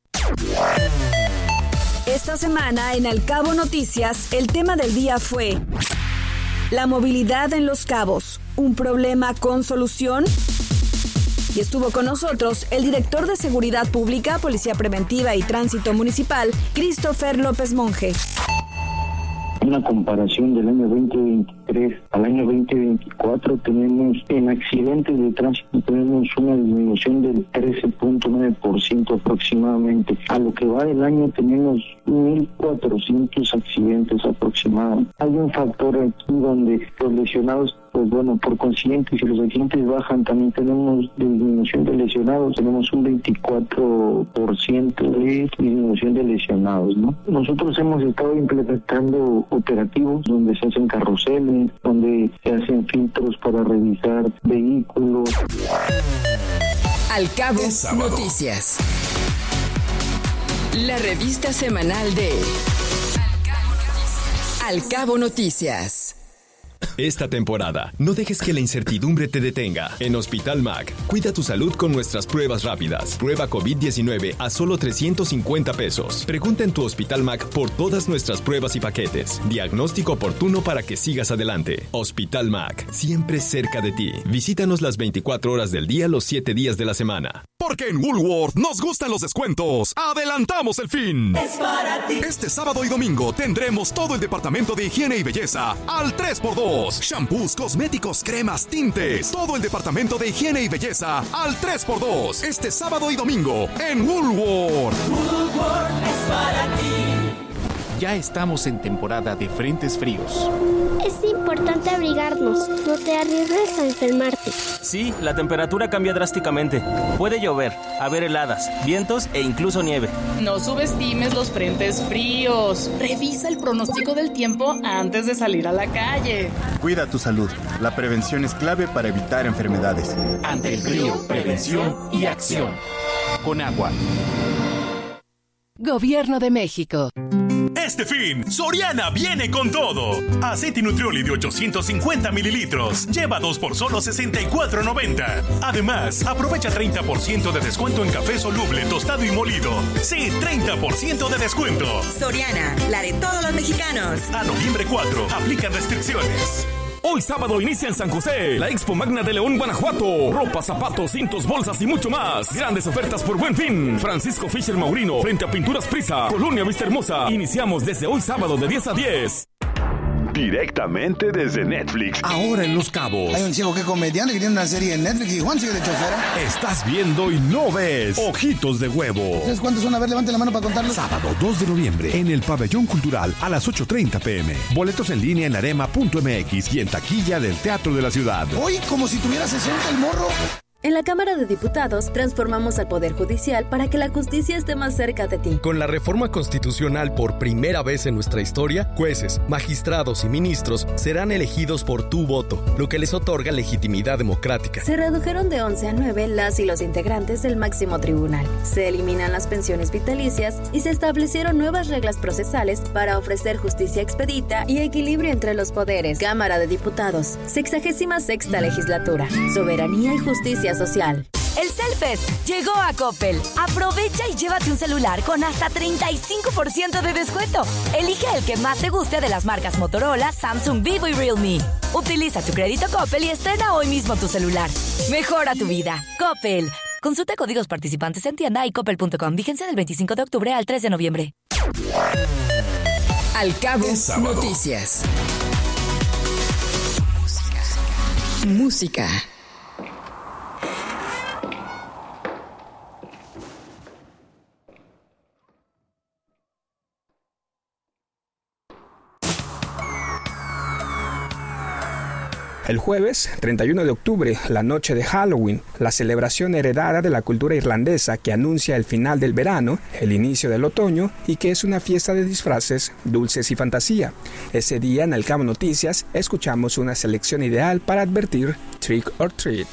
Esta semana en Al Cabo Noticias, el tema del día fue la movilidad en Los Cabos, un problema con solución. Y estuvo con nosotros el director de Seguridad Pública, Policía Preventiva y Tránsito Municipal, Christopher López Monge. Una comparación del año veinte veintitrés al año veinte veinticuatro, tenemos en accidentes de tránsito tenemos una disminución del trece punto nueve por ciento aproximadamente. A lo que va del año tenemos mil cuatrocientos accidentes aproximadamente. Hay un factor aquí donde los lesionados pues bueno, por consiguiente, si los accidentes bajan, también tenemos disminución de lesionados, tenemos un veinticuatro por ciento de disminución de lesionados, ¿no? Nosotros hemos estado implementando operativos donde se hacen carruseles, donde se hacen filtros para revisar vehículos. Al Cabo Noticias. La revista semanal de Al Cabo Noticias. Esta temporada, no dejes que la incertidumbre te detenga. En Hospital Mac, cuida tu salud con nuestras pruebas rápidas. Prueba COVID diecinueve a solo trescientos cincuenta pesos. Pregunta en tu Hospital Mac por todas nuestras pruebas y paquetes. Diagnóstico oportuno para que sigas adelante. Hospital Mac, siempre cerca de ti. Visítanos las veinticuatro horas del día, los siete días de la semana. Porque en Woolworth nos gustan los descuentos. ¡Adelantamos el fin! Es para ti. Este sábado y domingo tendremos todo el departamento de higiene y belleza al tres por dos. Shampoos, cosméticos, cremas, tintes. Todo el departamento de higiene y belleza al tres por dos. Este sábado y domingo en Woolworth. Woolworth es para ti. Ya estamos en temporada de frentes fríos. Es importante abrigarnos, no te arriesgues a enfermarte. Sí, la temperatura cambia drásticamente. Puede llover, haber heladas, vientos e incluso nieve. No subestimes los frentes fríos. Revisa el pronóstico del tiempo antes de salir a la calle. Cuida tu salud. La prevención es clave para evitar enfermedades. Ante el frío, prevención y acción. Con agua. Gobierno de México. Este fin, Soriana viene con todo. Aceite Nutrioli de ochocientos cincuenta mililitros. Lleva dos por solo sesenta y cuatro noventa. Además, aprovecha treinta por ciento de descuento en café soluble, tostado y molido. Sí, treinta por ciento de descuento. Soriana, la de todos los mexicanos. A noviembre cuatro, aplican restricciones. Hoy sábado inicia en San José la Expo Magna de León, Guanajuato. Ropa, zapatos, cintos, bolsas y mucho más. Grandes ofertas por Buen Fin. Francisco Fisher Maurino, frente a Pinturas Prisa. Colonia Vista Hermosa. Iniciamos desde hoy sábado de diez a diez. Directamente desde Netflix. Ahora en Los Cabos. Hay un chico que es comediante que tiene una serie en Netflix y Juan sigue de chofera. Estás viendo y no ves Ojitos de Huevo. ¿Sabes cuántos son? A ver, levante la mano para contarlo. Sábado dos de noviembre en el Pabellón Cultural a las ocho treinta pm. Boletos en línea en arema punto m x y en taquilla del Teatro de la Ciudad. Hoy como si tuviera sesenta el morro. En la Cámara de Diputados transformamos al Poder Judicial para que la justicia esté más cerca de ti. Con la reforma constitucional por primera vez en nuestra historia, jueces, magistrados y ministros serán elegidos por tu voto, lo que les otorga legitimidad democrática. Se redujeron de once a nueve las y los integrantes del máximo tribunal. Se eliminan las pensiones vitalicias y se establecieron nuevas reglas procesales para ofrecer justicia expedita y equilibrio entre los poderes. Cámara de Diputados, sexagésima sexta legislatura. Soberanía y justicia social. El Cellfest llegó a Coppel. Aprovecha y llévate un celular con hasta treinta y cinco por ciento de descuento. Elige el que más te guste de las marcas Motorola, Samsung, Vivo y Realme. Utiliza tu crédito Coppel y estrena hoy mismo tu celular. Mejora tu vida. Coppel. Consulta códigos participantes en tienda y coppel punto com. Vigencia del veinticinco de octubre al tres de noviembre. Al Cabo Noticias. Música. El jueves, treinta y uno de octubre, la noche de Halloween, la celebración heredada de la cultura irlandesa que anuncia el final del verano, el inicio del otoño y que es una fiesta de disfraces, dulces y fantasía. Ese día en el Cabo Noticias escuchamos una selección ideal para advertir Trick or Treat.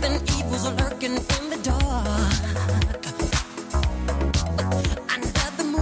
Under the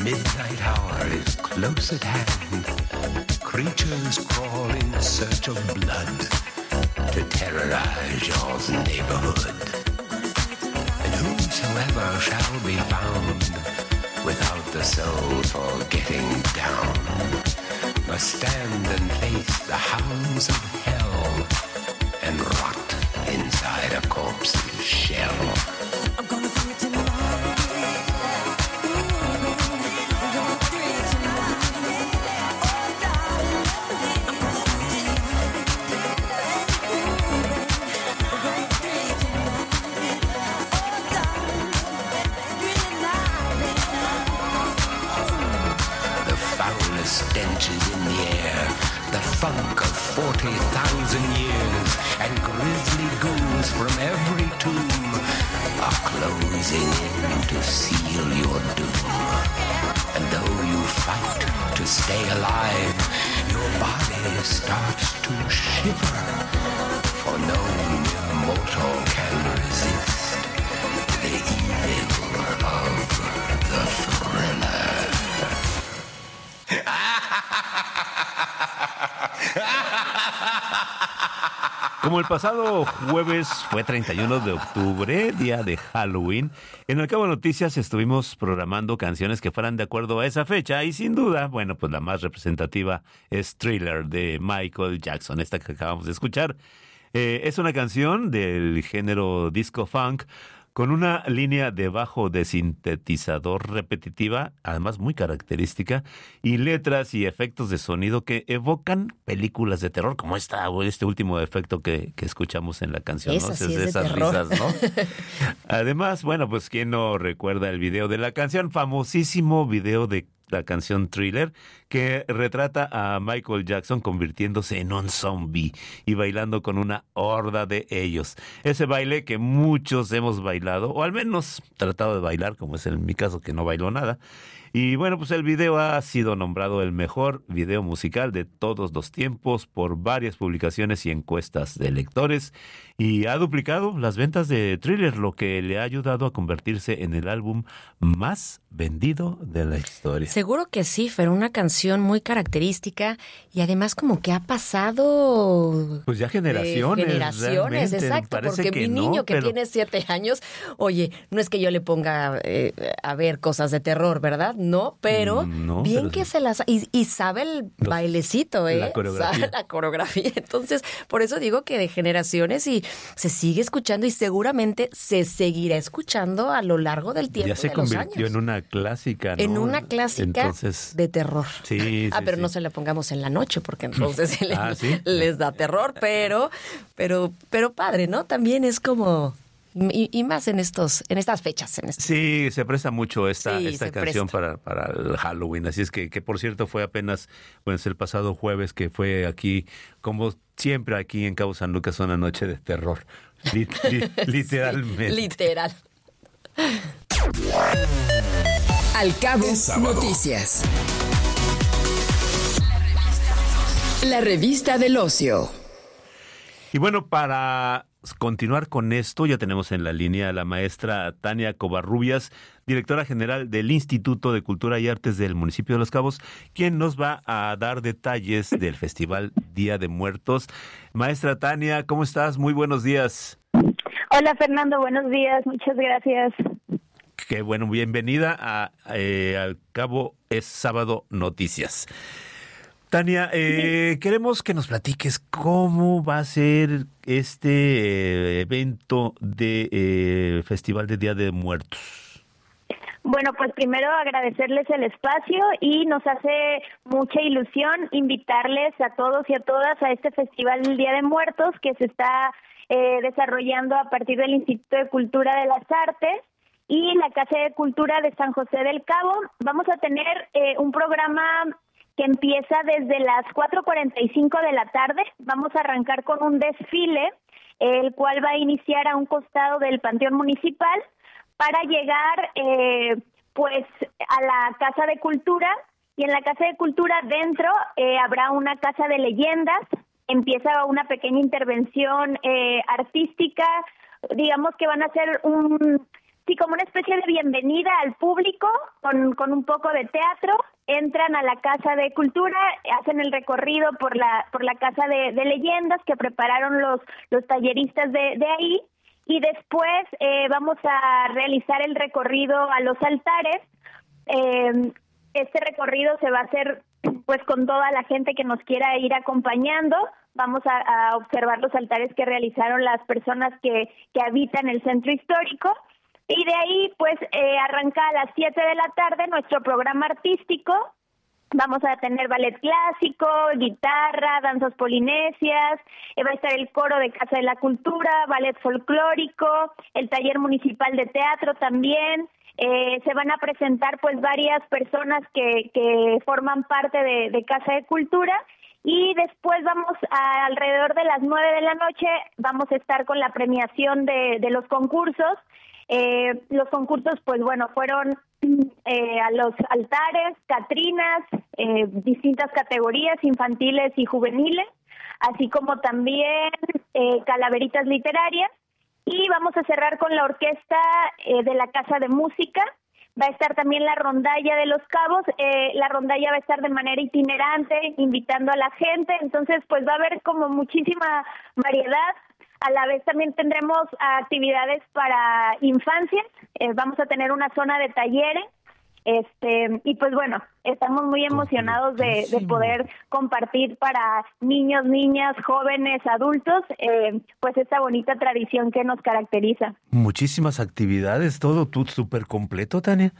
midnight hour is close at hand. Creatures crawl in search of blood to terrorize your neighborhood. And whosoever shall be found without the soul for getting down must stand and face the hounds of hell and rot inside a corpse's shell. I'm gonna bring it to life. Stenches in the air, the funk of forty thousand years, and grisly ghouls from every tomb are closing in to seal your doom. And though you fight to stay alive, your body starts to shiver, for no mortal can resist the evil of the thriller. Como el pasado jueves fue treinta y uno de octubre, día de Halloween, en el Cabo de Noticias estuvimos programando canciones que fueran de acuerdo a esa fecha y sin duda, bueno, pues la más representativa es Thriller de Michael Jackson, esta que acabamos de escuchar. Eh, es una canción del género disco funk con una línea de bajo de sintetizador repetitiva, además muy característica, y letras y efectos de sonido que evocan películas de terror, como esta, este último efecto que, que escuchamos en la canción, Esa ¿no? sí es es de de esas terror. risas, ¿no? Además, bueno, pues quién no recuerda el video de la canción, famosísimo video de la canción Thriller, que retrata a Michael Jackson convirtiéndose en un zombie y bailando con una horda de ellos. Ese baile que muchos hemos bailado, o al menos tratado de bailar, como es en mi caso que no bailó nada. Y bueno, pues el video ha sido nombrado el mejor video musical de todos los tiempos por varias publicaciones y encuestas de lectores y ha duplicado las ventas de Thriller, lo que le ha ayudado a convertirse en el álbum más vendido de la historia. Seguro que sí, pero una canción muy característica y además como que ha pasado... Pues ya generaciones. De generaciones, exacto, porque mi niño no, que pero... tiene siete años, oye, no es que yo le ponga eh, a ver cosas de terror, ¿verdad? No, pero no, bien pero que sí. se las... Y, y sabe el Los, bailecito, ¿eh? La coreografía. Sabe la coreografía. Entonces, por eso digo que de generaciones y se sigue escuchando y seguramente se seguirá escuchando a lo largo del tiempo. Ya se de los convirtió años. en una clásica, ¿no? En una clásica entonces, de terror. Sí, ah, sí, pero sí. no se la pongamos en la noche porque entonces ah, les, ¿sí? les da terror, pero, pero, pero padre, ¿no? También es como... Y, y más en estos, en estas fechas. En este... Sí, se presta mucho esta, sí, esta canción para, para el Halloween. Así es que, que, por cierto, fue apenas, pues el pasado jueves que fue aquí, como siempre aquí en Cabo San Lucas, una noche de terror. Li, li, literalmente. Sí, literal. Al Cabo Noticias. La revista del ocio. Y bueno, para continuar con esto, ya tenemos en la línea a la maestra Tania Covarrubias, directora general del Instituto de Cultura y Artes del municipio de Los Cabos, quien nos va a dar detalles del Festival Día de Muertos. Maestra Tania, ¿cómo estás? Muy buenos días. Hola Fernando, buenos días, muchas gracias. Qué bueno, bienvenida a eh, Al Cabo es Sábado Noticias. Tania, eh, sí. queremos que nos platiques cómo va a ser este eh, evento de eh, Festival de Día de Muertos. Bueno, pues primero agradecerles el espacio y nos hace mucha ilusión invitarles a todos y a todas a este Festival del Día de Muertos que se está eh, desarrollando a partir del Instituto de Cultura de las Artes y la Casa de Cultura de San José del Cabo. Vamos a tener eh, un programa que empieza desde las cuatro cuarenta y cinco de la tarde. Vamos a arrancar con un desfile, el cual va a iniciar a un costado del Panteón Municipal para llegar eh, pues a la Casa de Cultura, y en la Casa de Cultura dentro eh, habrá una casa de leyendas. Empieza una pequeña intervención eh, artística, digamos que van a ser un sí, como una especie de bienvenida al público con, con un poco de teatro. Entran a la Casa de Cultura, hacen el recorrido por la por la Casa de, de Leyendas que prepararon los, los talleristas de, de ahí, y después eh, vamos a realizar el recorrido a los altares. Eh, este recorrido se va a hacer pues con toda la gente que nos quiera ir acompañando. Vamos a, a observar los altares que realizaron las personas que, que habitan el centro histórico. Y de ahí, pues, eh, arranca a las siete de la tarde nuestro programa artístico. Vamos a tener ballet clásico, guitarra, danzas polinesias, eh, va a estar el coro de Casa de la Cultura, ballet folclórico, el taller municipal de teatro también. Eh, se van a presentar, pues, varias personas que, que forman parte de, de Casa de Cultura. Y después vamos a, alrededor de las nueve de la noche, vamos a estar con la premiación de, de los concursos. Eh, los concursos, pues bueno, fueron eh, a los altares, catrinas, eh, distintas categorías infantiles y juveniles, así como también eh, calaveritas literarias. Y vamos a cerrar con la orquesta eh, de la Casa de Música. Va a estar también la rondalla de Los Cabos. Eh, la rondalla va a estar de manera itinerante, invitando a la gente. Entonces, pues va a haber como muchísima variedad. A la vez también tendremos actividades para infancia, eh, vamos a tener una zona de talleres, este y pues bueno, estamos muy emocionados de, de poder compartir para niños, niñas, jóvenes, adultos, eh, pues esta bonita tradición que nos caracteriza. Muchísimas actividades, todo tú súper completo, Tania.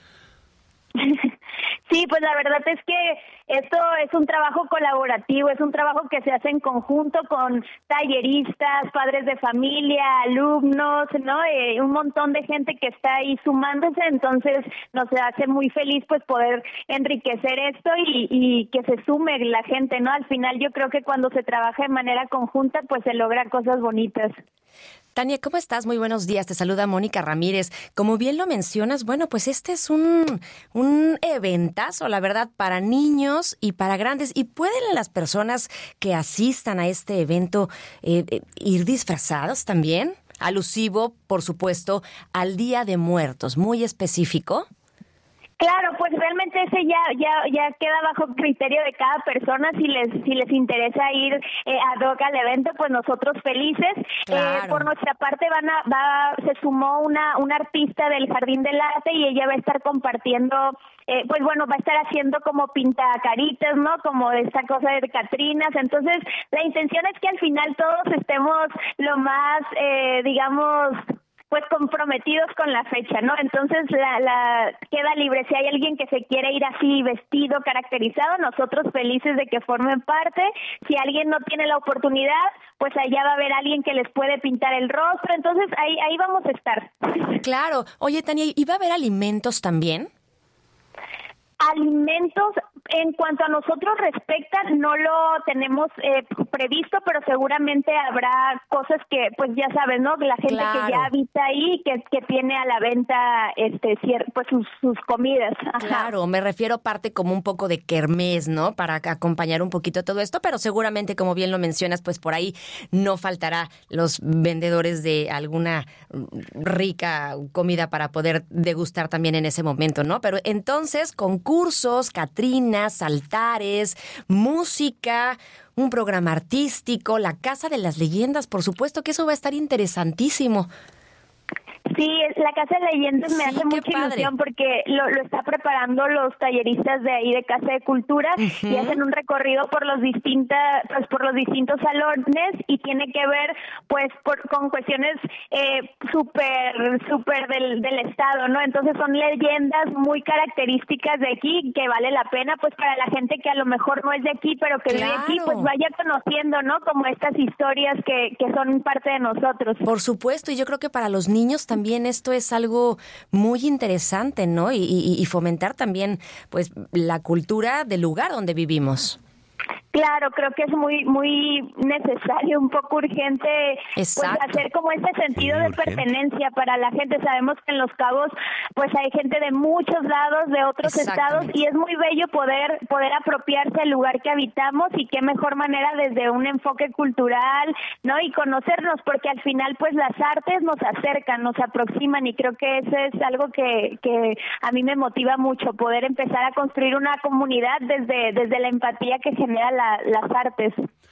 Sí, pues la verdad es que esto es un trabajo colaborativo, es un trabajo que se hace en conjunto con talleristas, padres de familia, alumnos, ¿no? Eh, un montón de gente que está ahí sumándose, entonces nos hace muy feliz pues poder enriquecer esto y, y que se sume la gente, ¿no? Al final yo creo que cuando se trabaja de manera conjunta pues se logran cosas bonitas. Tania, ¿cómo estás? Muy buenos días. Te saluda Mónica Ramírez. Como bien lo mencionas, bueno, pues este es un, un eventazo, la verdad, para niños y para grandes. ¿Y pueden las personas que asistan a este evento eh, eh, ir disfrazadas también? Alusivo, por supuesto, al Día de Muertos, muy específico. Claro, pues realmente ese ya ya ya queda bajo criterio de cada persona. Si les si les interesa ir eh, ad hoc al evento, pues nosotros felices. Claro. Eh, por nuestra parte van a va se sumó una una artista del Jardín del Arte y ella va a estar compartiendo, eh, pues bueno, va a estar haciendo como pintacaritas, ¿no? Como esta cosa de Catrinas. Entonces la intención es que al final todos estemos lo más, eh, digamos, pues comprometidos con la fecha, ¿no? Entonces la, la queda libre. Si hay alguien que se quiere ir así vestido, caracterizado, nosotros felices de que formen parte. Si alguien no tiene la oportunidad, pues allá va a haber alguien que les puede pintar el rostro. Entonces ahí ahí vamos a estar. Claro. Oye, Tania, ¿y va a haber alimentos también? Alimentos, en cuanto a nosotros respecta, no lo tenemos eh, previsto, pero seguramente habrá cosas que, pues ya sabes, ¿no? La gente claro. que ya habita ahí, que, que tiene a la venta, este, pues sus, sus comidas. Ajá. Claro, me refiero parte como un poco de kermés, ¿no? Para acompañar un poquito todo esto, pero seguramente, como bien lo mencionas, pues por ahí no faltará los vendedores de alguna rica comida para poder degustar también en ese momento, ¿no? Pero entonces, con cursos, catrinas, altares, música, un programa artístico, la Casa de las Leyendas, por supuesto que eso va a estar interesantísimo. Sí, la Casa de Leyendas me sí, hace mucha padre. ilusión porque lo, lo está preparando los talleristas de ahí de Casa de Cultura uh-huh. y hacen un recorrido por los distintas, pues por los distintos salones y tiene que ver pues por, con cuestiones eh, súper súper del, del estado, ¿no? Entonces son leyendas muy características de aquí que vale la pena pues para la gente que a lo mejor no es de aquí pero que claro. vive aquí pues vaya conociendo, ¿no? Como estas historias que, que son parte de nosotros. Por supuesto, y yo creo que para los niños también esto es algo muy interesante, ¿no? Y, y, y fomentar también, pues, la cultura del lugar donde vivimos. Claro, creo que es muy muy necesario, un poco urgente, pues, hacer como ese sentido sí, de urgente. pertenencia para la gente. Sabemos que en Los Cabos pues hay gente de muchos lados, de otros estados, y es muy bello poder poder apropiarse del lugar que habitamos, y qué mejor manera desde un enfoque cultural, ¿no? Y conocernos, porque al final pues las artes nos acercan, nos aproximan, y creo que eso es algo que, que a mí me motiva mucho, poder empezar a construir una comunidad desde, desde la empatía que genera la las artes.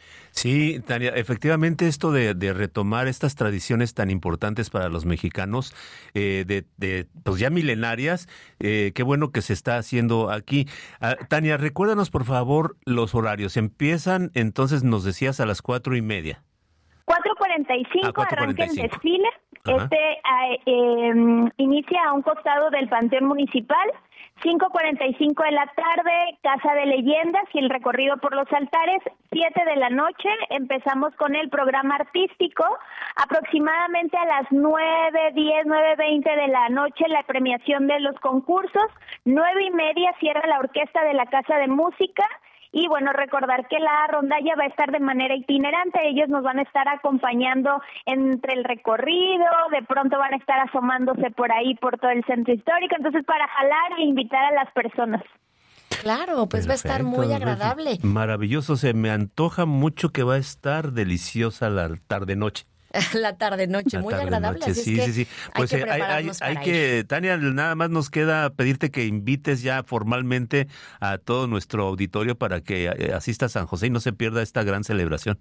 Sí, Tania, efectivamente esto de, de retomar estas tradiciones tan importantes para los mexicanos, eh, de, de pues ya milenarias, eh, qué bueno que se está haciendo aquí. Uh, Tania, recuérdanos por favor los horarios. Empiezan, entonces nos decías a las cuatro y media. cuatro cuarenta y cinco arranca el desfile. Ajá. Este eh, eh, inicia a un costado del Panteón Municipal. cinco cuarenta y cinco de la tarde, Casa de Leyendas y el recorrido por los altares. siete de la noche empezamos con el programa artístico. Aproximadamente a las nueve, diez, nueve veinte de la noche la premiación de los concursos. nueve y media cierra la orquesta de la Casa de Música. Y bueno, recordar que la rondalla va a estar de manera itinerante. Ellos nos van a estar acompañando entre el recorrido, de pronto van a estar asomándose por ahí, por todo el centro histórico, entonces para jalar e invitar a las personas. Claro, pues Perfecto. va a estar muy agradable. Maravilloso, se me antoja mucho que va a estar deliciosa la tarde-noche. La tarde-noche, muy tarde agradable. Noche, así sí, es que sí, sí. Pues hay que, hay, hay, hay que Tania, nada más nos queda pedirte que invites ya formalmente a todo nuestro auditorio para que asista a San José y no se pierda esta gran celebración.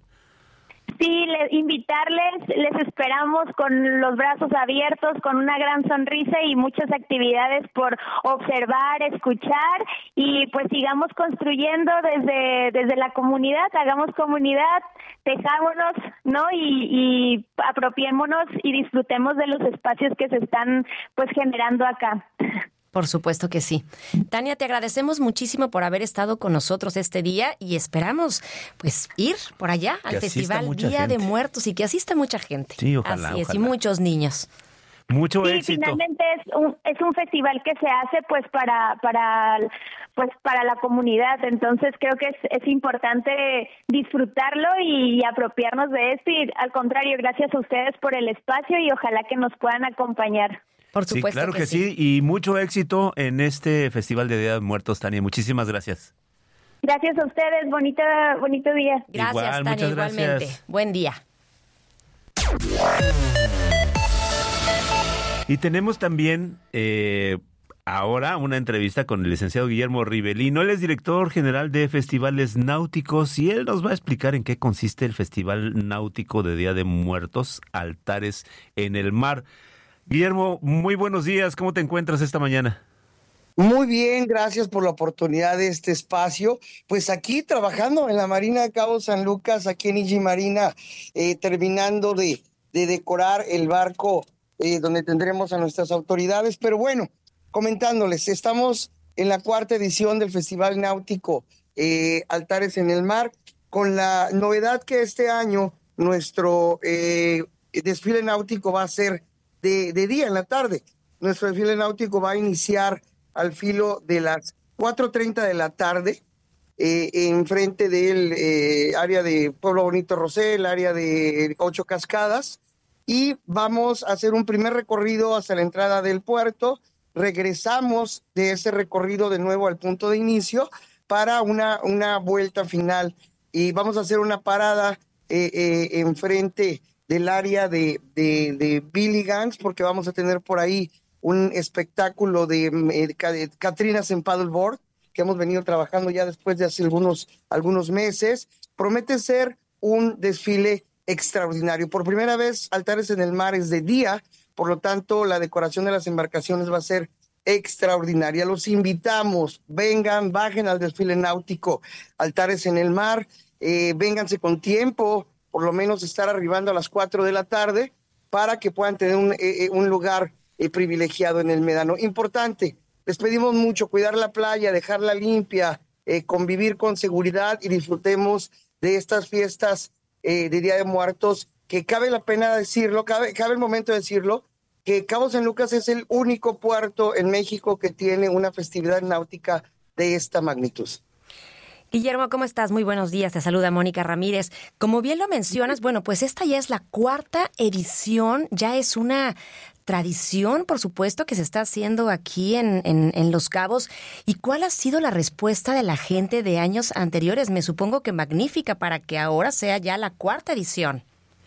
Sí, le, invitarles, les esperamos con los brazos abiertos, con una gran sonrisa y muchas actividades por observar, escuchar, y pues sigamos construyendo desde desde la comunidad, hagamos comunidad, tejámonos, ¿no? Y, y apropiémonos y disfrutemos de los espacios que se están pues generando acá. Por supuesto que sí. Tania, te agradecemos muchísimo por haber estado con nosotros este día y esperamos pues ir por allá al Festival Día gente. de Muertos y que asista mucha gente. Sí, ojalá, Así es, ojalá. y muchos niños. Mucho sí, éxito. Finalmente es un es un festival que se hace pues para para pues para la comunidad, entonces creo que es es importante disfrutarlo y apropiarnos de esto, y al contrario, gracias a ustedes por el espacio y ojalá que nos puedan acompañar. Por supuesto sí, claro que, que sí. sí, y mucho éxito en este Festival de Día de Muertos, Tania. Muchísimas gracias. Gracias a ustedes, bonita, bonito día. Gracias, Igual, Tania, muchas igualmente. Gracias. Buen día. Y tenemos también eh, ahora una entrevista con el licenciado Guillermo Rivelino. Él es director general de Festivales Náuticos y él nos va a explicar en qué consiste el Festival Náutico de Día de Muertos, Altares en el Mar. Guillermo, muy buenos días. ¿Cómo te encuentras esta mañana? Muy bien, gracias por la oportunidad de este espacio. Pues aquí trabajando en la Marina de Cabo San Lucas, aquí en Iji Marina, eh, terminando de, de decorar el barco eh, donde tendremos a nuestras autoridades. Pero bueno, comentándoles, estamos en la cuarta edición del Festival Náutico eh, Altares en el Mar, con la novedad que este año nuestro eh, desfile náutico va a ser De, de día, en la tarde. Nuestro desfile náutico va a iniciar al filo de las cuatro treinta de la tarde, eh, enfrente del eh, área de Pueblo Bonito Rosel, área de Ocho Cascadas, y vamos a hacer un primer recorrido hasta la entrada del puerto. Regresamos de ese recorrido de nuevo al punto de inicio para una, una vuelta final, y vamos a hacer una parada eh, eh, enfrente del área de, de, de Billy Gans, porque vamos a tener por ahí un espectáculo de, de Catrinas en paddleboard, que hemos venido trabajando ya después de hace algunos, algunos meses. Promete ser un desfile extraordinario. Por primera vez, Altares en el Mar es de día, por lo tanto, la decoración de las embarcaciones va a ser extraordinaria. Los invitamos, vengan, bajen al desfile náutico Altares en el Mar, eh, vénganse con tiempo, por lo menos estar arribando a las cuatro de la tarde para que puedan tener un, eh, un lugar eh, privilegiado en el Médano. Importante, les pedimos mucho cuidar la playa, dejarla limpia, eh, convivir con seguridad y disfrutemos de estas fiestas eh, de Día de Muertos, que cabe la pena decirlo, cabe, cabe el momento de decirlo, que Cabo San Lucas es el único puerto en México que tiene una festividad náutica de esta magnitud. Guillermo, ¿cómo estás? Muy buenos días. Te saluda Mónica Ramírez. Como bien lo mencionas, bueno, pues esta ya es la cuarta edición, ya es una tradición, por supuesto, que se está haciendo aquí en, en, en Los Cabos. ¿Y cuál ha sido la respuesta de la gente de años anteriores? Me supongo que magnífica para que ahora sea ya la cuarta edición.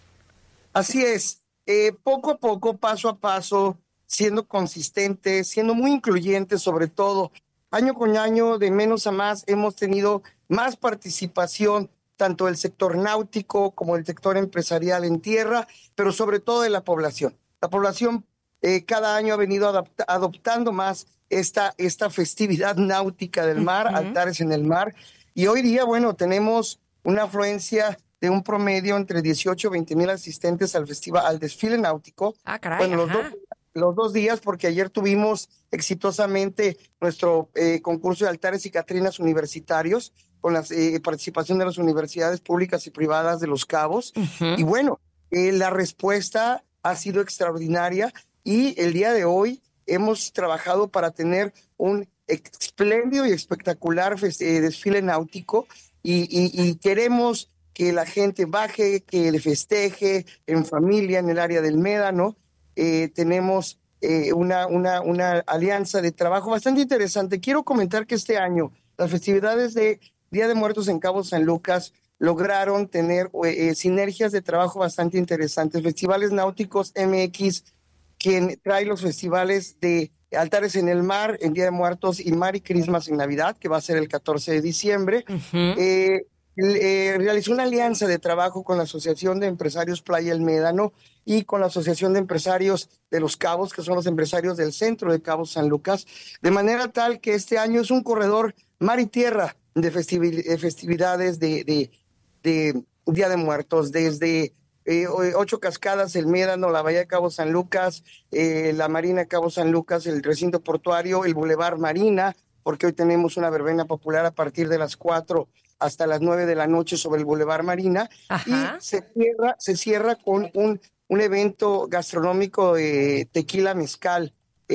Así es, eh, poco a poco, paso a paso, siendo consistentes, siendo muy incluyentes sobre todo. Año con año, de menos a más, hemos tenido más participación, tanto del sector náutico como del sector empresarial en tierra, pero sobre todo de la población. La población eh, cada año ha venido adapta- adoptando más esta, esta festividad náutica del mar, uh-huh. altares en el mar, y hoy día, bueno, tenemos una afluencia de un promedio entre dieciocho y veinte mil asistentes al festival, al desfile náutico. Ah, caray, bueno, los dos, los dos días, porque ayer tuvimos exitosamente nuestro eh, concurso de altares y catrinas universitarios, con la eh, participación de las universidades públicas y privadas de Los Cabos. Uh-huh. Y bueno, eh, la respuesta ha sido extraordinaria y el día de hoy hemos trabajado para tener un espléndido y espectacular fest- eh, desfile náutico y, y, y queremos que la gente baje, que le festeje en familia, en el área del Médano. Eh, tenemos eh, una, una, una alianza de trabajo bastante interesante. Quiero comentar que este año las festividades de Día de Muertos en Cabo San Lucas lograron tener eh, sinergias de trabajo bastante interesantes. Festivales Náuticos M X, quien trae los festivales de Altares en el Mar en Día de Muertos y Mar y Crismas en Navidad, que va a ser el catorce de diciembre. Uh-huh. Eh, eh, realizó una alianza de trabajo con la Asociación de Empresarios Playa El Médano y con la Asociación de Empresarios de Los Cabos, que son los empresarios del centro de Cabo San Lucas, de manera tal que este año es un corredor mar y tierra de, festivi- de festividades de, de, de Día de Muertos, desde eh, Ocho Cascadas, el Médano, la Bahía de Cabo San Lucas, eh, la Marina de Cabo San Lucas, el recinto portuario, el Boulevard Marina, porque hoy tenemos una verbena popular a partir de las cuatro hasta las nueve de la noche sobre el Boulevard Marina. Ajá. Y se cierra, se cierra con un, un evento gastronómico de tequila mezcal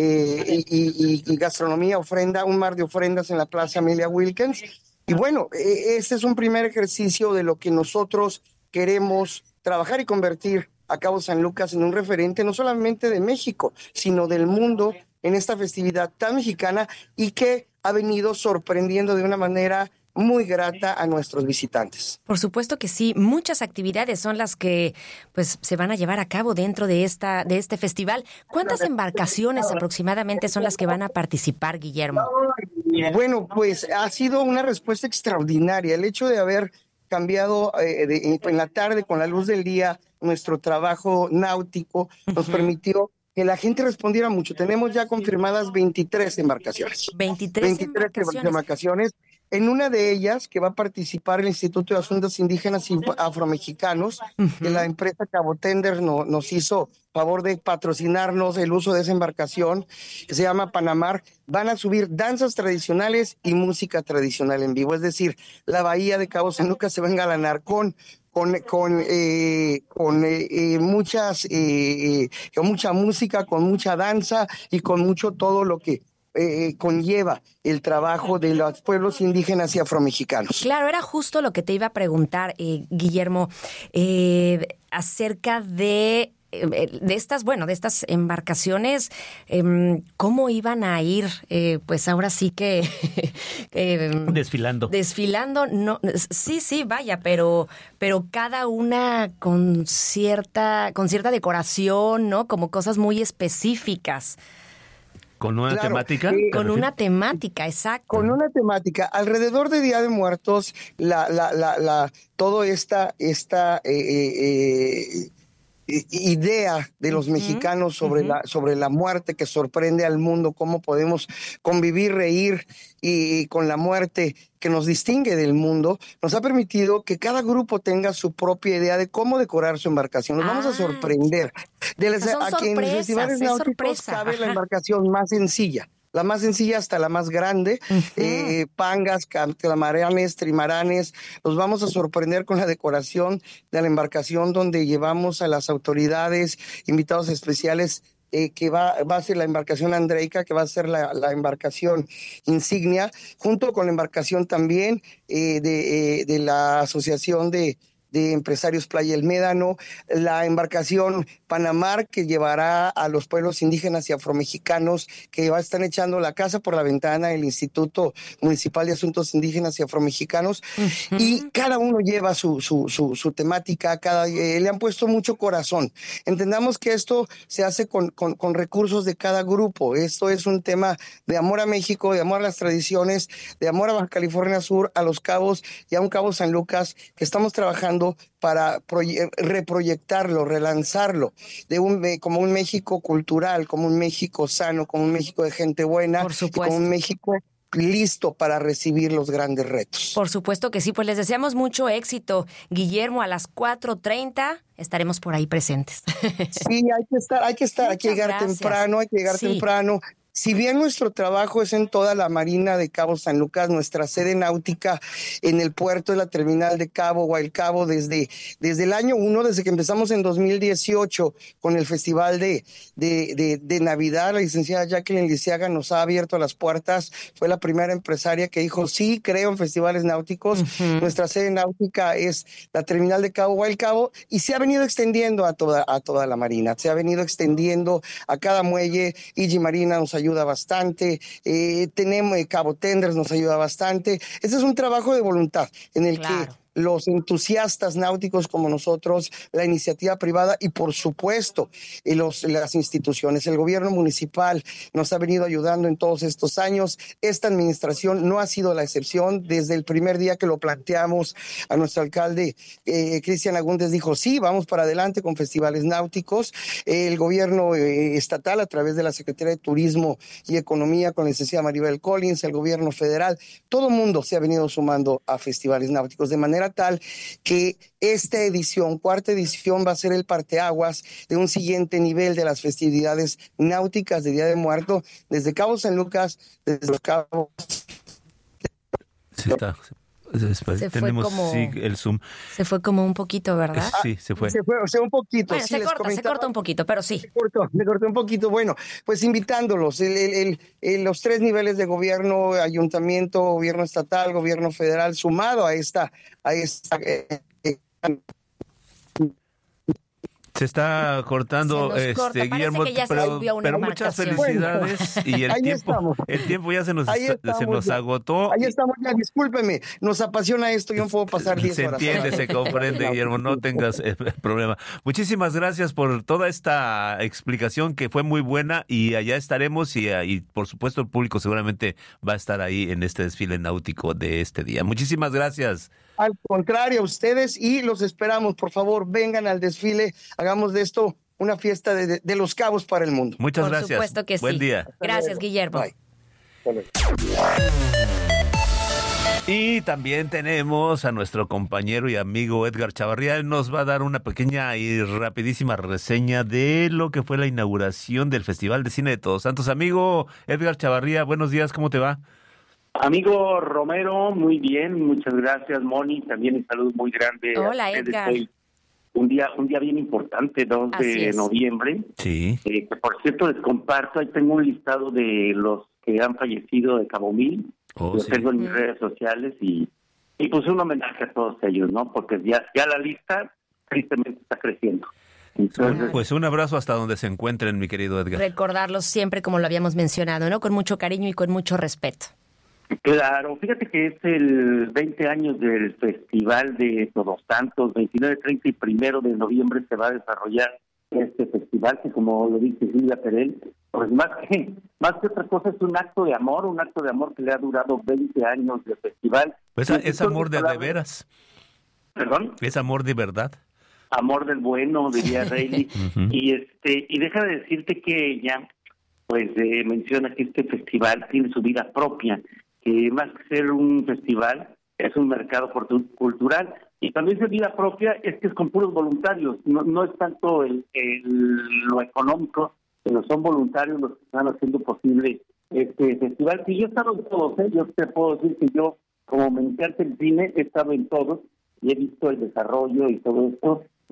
eh, y, y, y gastronomía ofrenda, un mar de ofrendas en la Plaza Amelia Wilkins. Y bueno, eh, este es un primer ejercicio de lo que nosotros queremos trabajar y convertir a Cabo San Lucas en un referente no solamente de México, sino del mundo en esta festividad tan mexicana y que ha venido sorprendiendo de una manera muy grata a nuestros visitantes. Por supuesto que sí, muchas actividades son las que pues se van a llevar a cabo dentro de esta de este festival. ¿Cuántas embarcaciones aproximadamente son las que van a participar, Guillermo? Bueno, pues ha sido una respuesta extraordinaria. El hecho de haber cambiado eh, de, en la tarde con la luz del día nuestro trabajo náutico nos uh-huh. permitió que la gente respondiera mucho. Tenemos ya confirmadas veintitrés embarcaciones. veintitrés, veintitrés embarcaciones. embarcaciones. En una de ellas, que va a participar el Instituto de Asuntos Indígenas y Afromexicanos, uh-huh. que la empresa Cabo Tender no, nos hizo favor de patrocinarnos el uso de esa embarcación, que se llama Panamar. Van a subir danzas tradicionales y música tradicional en vivo. Es decir, la bahía de Cabo San Lucas se va a engalanar con con con eh, con eh, eh, muchas eh, con mucha música, con mucha danza y con mucho todo lo que Eh, conlleva el trabajo de los pueblos indígenas y afromexicanos. Claro, era justo lo que te iba a preguntar, eh, Guillermo, eh, acerca de de estas, bueno, de estas embarcaciones, eh, ¿cómo iban a ir? Eh, pues ahora sí que eh, desfilando. Desfilando, no, sí, sí, vaya, pero, pero cada una con cierta, con cierta decoración, ¿no? Como cosas muy específicas. ¿Con una claro, temática? Eh, con una temática, exacto. Con una temática. Alrededor de Día de Muertos, la, la, la, la, todo esta, esta eh, eh, idea de los uh-huh, mexicanos sobre, uh-huh. la, sobre la muerte que sorprende al mundo, cómo podemos convivir, reír y, y con la muerte que nos distingue del mundo, nos ha permitido que cada grupo tenga su propia idea de cómo decorar su embarcación. Nos ah, vamos a sorprender. De las, son a quien en los festivales náuticos cabe Ajá. la embarcación más sencilla. La más sencilla hasta la más grande, uh-huh. eh, pangas, calamaranes, trimaranes. Nos vamos a sorprender con la decoración de la embarcación donde llevamos a las autoridades, invitados especiales eh, que va, va a ser la embarcación Andreica, que va a ser la, la embarcación insignia, junto con la embarcación también eh, de, eh, de la Asociación de de Empresarios Playa El Médano, la embarcación Panamá, que llevará a los pueblos indígenas y afromexicanos que va, están echando la casa por la ventana, el Instituto Municipal de Asuntos Indígenas y Afromexicanos, uh-huh. y cada uno lleva su, su, su, su temática, cada, eh, le han puesto mucho corazón. Entendamos que esto se hace con, con, con recursos de cada grupo, esto es un tema de amor a México, de amor a las tradiciones, de amor a Baja California Sur, a Los Cabos y a un Cabo San Lucas, que estamos trabajando para proye- reproyectarlo, relanzarlo, de un, como un México cultural, como un México sano, como un México de gente buena, Por supuesto. como un México listo para recibir los grandes retos. Por supuesto que sí, pues les deseamos mucho éxito. Guillermo, a las cuatro treinta estaremos por ahí presentes. Sí, hay que estar, hay que estar, hay que llegar gracias. temprano, hay que llegar Sí. temprano. Si bien nuestro trabajo es en toda la Marina de Cabo San Lucas, nuestra sede náutica en el puerto de la terminal de Cabo Guay Cabo desde, desde el año uno, desde que empezamos en dos mil dieciocho con el Festival de, de, de, de Navidad, la licenciada Jacqueline Lisiaga nos ha abierto las puertas, fue la primera empresaria que dijo, sí, creo en festivales náuticos, uh-huh. Nuestra sede náutica es la terminal de Cabo Guay Cabo y se ha venido extendiendo a toda, a toda la Marina, se ha venido extendiendo a cada muelle. Igi Marina nos ayuda ayuda bastante, eh, tenemos eh, Cabo Tenders nos ayuda bastante. Este es un trabajo de voluntad en el claro. que los entusiastas náuticos como nosotros, la iniciativa privada y por supuesto los, las instituciones, el gobierno municipal nos ha venido ayudando en todos estos años. Esta administración no ha sido la excepción. Desde el primer día que lo planteamos a nuestro alcalde, eh, Cristian Agúndez dijo sí, vamos para adelante con festivales náuticos. El gobierno eh, estatal a través de la Secretaría de Turismo y Economía con la licenciada Maribel Collins, el gobierno federal, todo el mundo se ha venido sumando a festivales náuticos de manera tal que esta edición, cuarta edición, va a ser el parteaguas de un siguiente nivel de las festividades náuticas de Día de Muerto desde Cabo San Lucas, desde Los Cabos. Sí, está. Se Tenemos fue como, sí, el Zoom. Se fue como un poquito, ¿verdad? Sí, se fue. Se fue, o sea, un poquito. Bueno, sí, se les corta, comentaba. se corta un poquito, pero sí. Se cortó, se cortó un poquito. Bueno, pues invitándolos, el, el, el, el, los tres niveles de gobierno, ayuntamiento, gobierno estatal, gobierno federal, sumado a esta, a esta eh, eh, Se está cortando, se este corta. Guillermo, pero, pero muchas felicidades y el tiempo, estamos. el tiempo ya se nos, se nos ya. agotó. Ahí estamos ya, discúlpeme, nos apasiona esto, yo no puedo pasar diez se horas. Se entiende, se comprende, Guillermo, no tengas eh, problema. Muchísimas gracias por toda esta explicación que fue muy buena y allá estaremos y, y por supuesto el público seguramente va a estar ahí en este desfile náutico de este día. Muchísimas gracias. Al contrario, a ustedes y los esperamos, por favor, vengan al desfile, hagamos de esto una fiesta de, de, de Los Cabos para el mundo. Muchas por gracias. Por supuesto que Buen sí. día. Gracias, Guillermo. Bye. Y también tenemos a nuestro compañero y amigo Edgar Chavarría. Él nos va a dar una pequeña y rapidísima reseña de lo que fue la inauguración del Festival de Cine de Todos Santos. Amigo Edgar Chavarría, buenos días, ¿cómo te va? Amigo Romero, muy bien, muchas gracias, Moni, también un saludo muy grande. Hola, Edgar. Hoy. Un día, un día bien importante, dos de noviembre. Sí. Eh, que por cierto les comparto, ahí tengo un listado de los que han fallecido de Cabo Mil. Oh, Lo sí. tengo en mis redes sociales y, y pues un homenaje a todos ellos, ¿no? Porque ya, ya la lista tristemente está creciendo. Entonces, pues un abrazo hasta donde se encuentren, mi querido Edgar. Recordarlos siempre como lo habíamos mencionado, ¿no? Con mucho cariño y con mucho respeto. Claro, fíjate que es el veinte años del Festival de Todos Santos, veintinueve, treinta y primero de noviembre se va a desarrollar este festival que, como lo dice Silvia Perel, pues más que más que otra cosa es un acto de amor, un acto de amor que le ha durado veinte años de festival. Pues es, es amor de, de veras. ¿Perdón? Es amor de verdad. Amor del bueno, diría Reilly. uh-huh. Y este y deja de decirte que ella pues eh, menciona que este festival tiene su vida propia, que más que ser un festival, es un mercado cultural, y también su vida propia es que es con puros voluntarios, no, no es tanto el, el, lo económico, pero son voluntarios los que están haciendo posible este festival. Y yo he estado en todos, ¿eh? Yo te puedo decir que yo, como me encanta el cine, he estado en todos, y he visto el desarrollo y todo esto,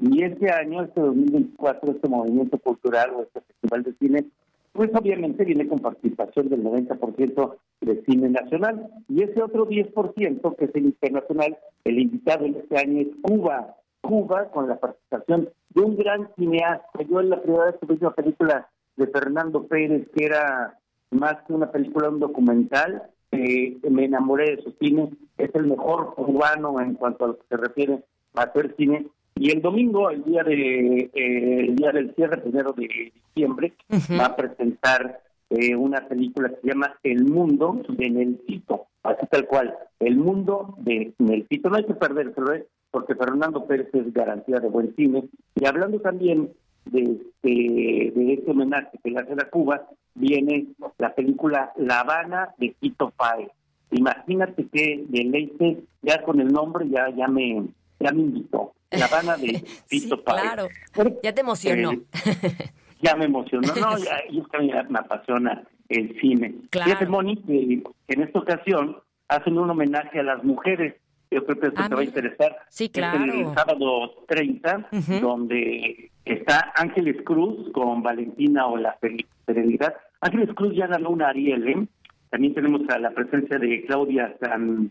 Y este año, este dos mil veinticuatro, este movimiento cultural o este festival de cine, pues obviamente viene con participación del noventa por ciento de cine nacional. Y ese otro diez por ciento, que es el internacional, el invitado en este año es Cuba. Cuba, con la participación de un gran cineasta. Yo en la primera vez que vi una película de Fernando Pérez, que era más que una película, un documental, eh, me enamoré de su cine. Es el mejor cubano en cuanto a lo que se refiere a hacer cine. Y el domingo, el día de eh, el día del cierre, primero de diciembre, uh-huh. va a presentar eh, una película que se llama El Mundo de Nelsito, así tal cual, El Mundo de Nelsito. No hay que perdérselo, ¿eh? Porque Fernando Pérez es garantía de buen cine. Y hablando también de este, de este homenaje que le hace a Cuba, viene la película La Habana de Fito Páez. Imagínate que deleite, ya con el nombre ya, ya me ya me invitó. La Habana de Fito sí, Páez. Claro, ya te emocionó. Eh, ya me emocionó. No, ya, yo también me apasiona el cine. Claro. Fíjate, Moni, que en esta ocasión hacen un homenaje a las mujeres. Yo creo que esto ah, te va a interesar. Sí, claro. Es el sábado treinta, uh-huh. donde está Ángeles Cruz con Valentina o la Serenidad. Ángeles Cruz ya ganó una Ariel, ¿eh? También tenemos a la presencia de Claudia San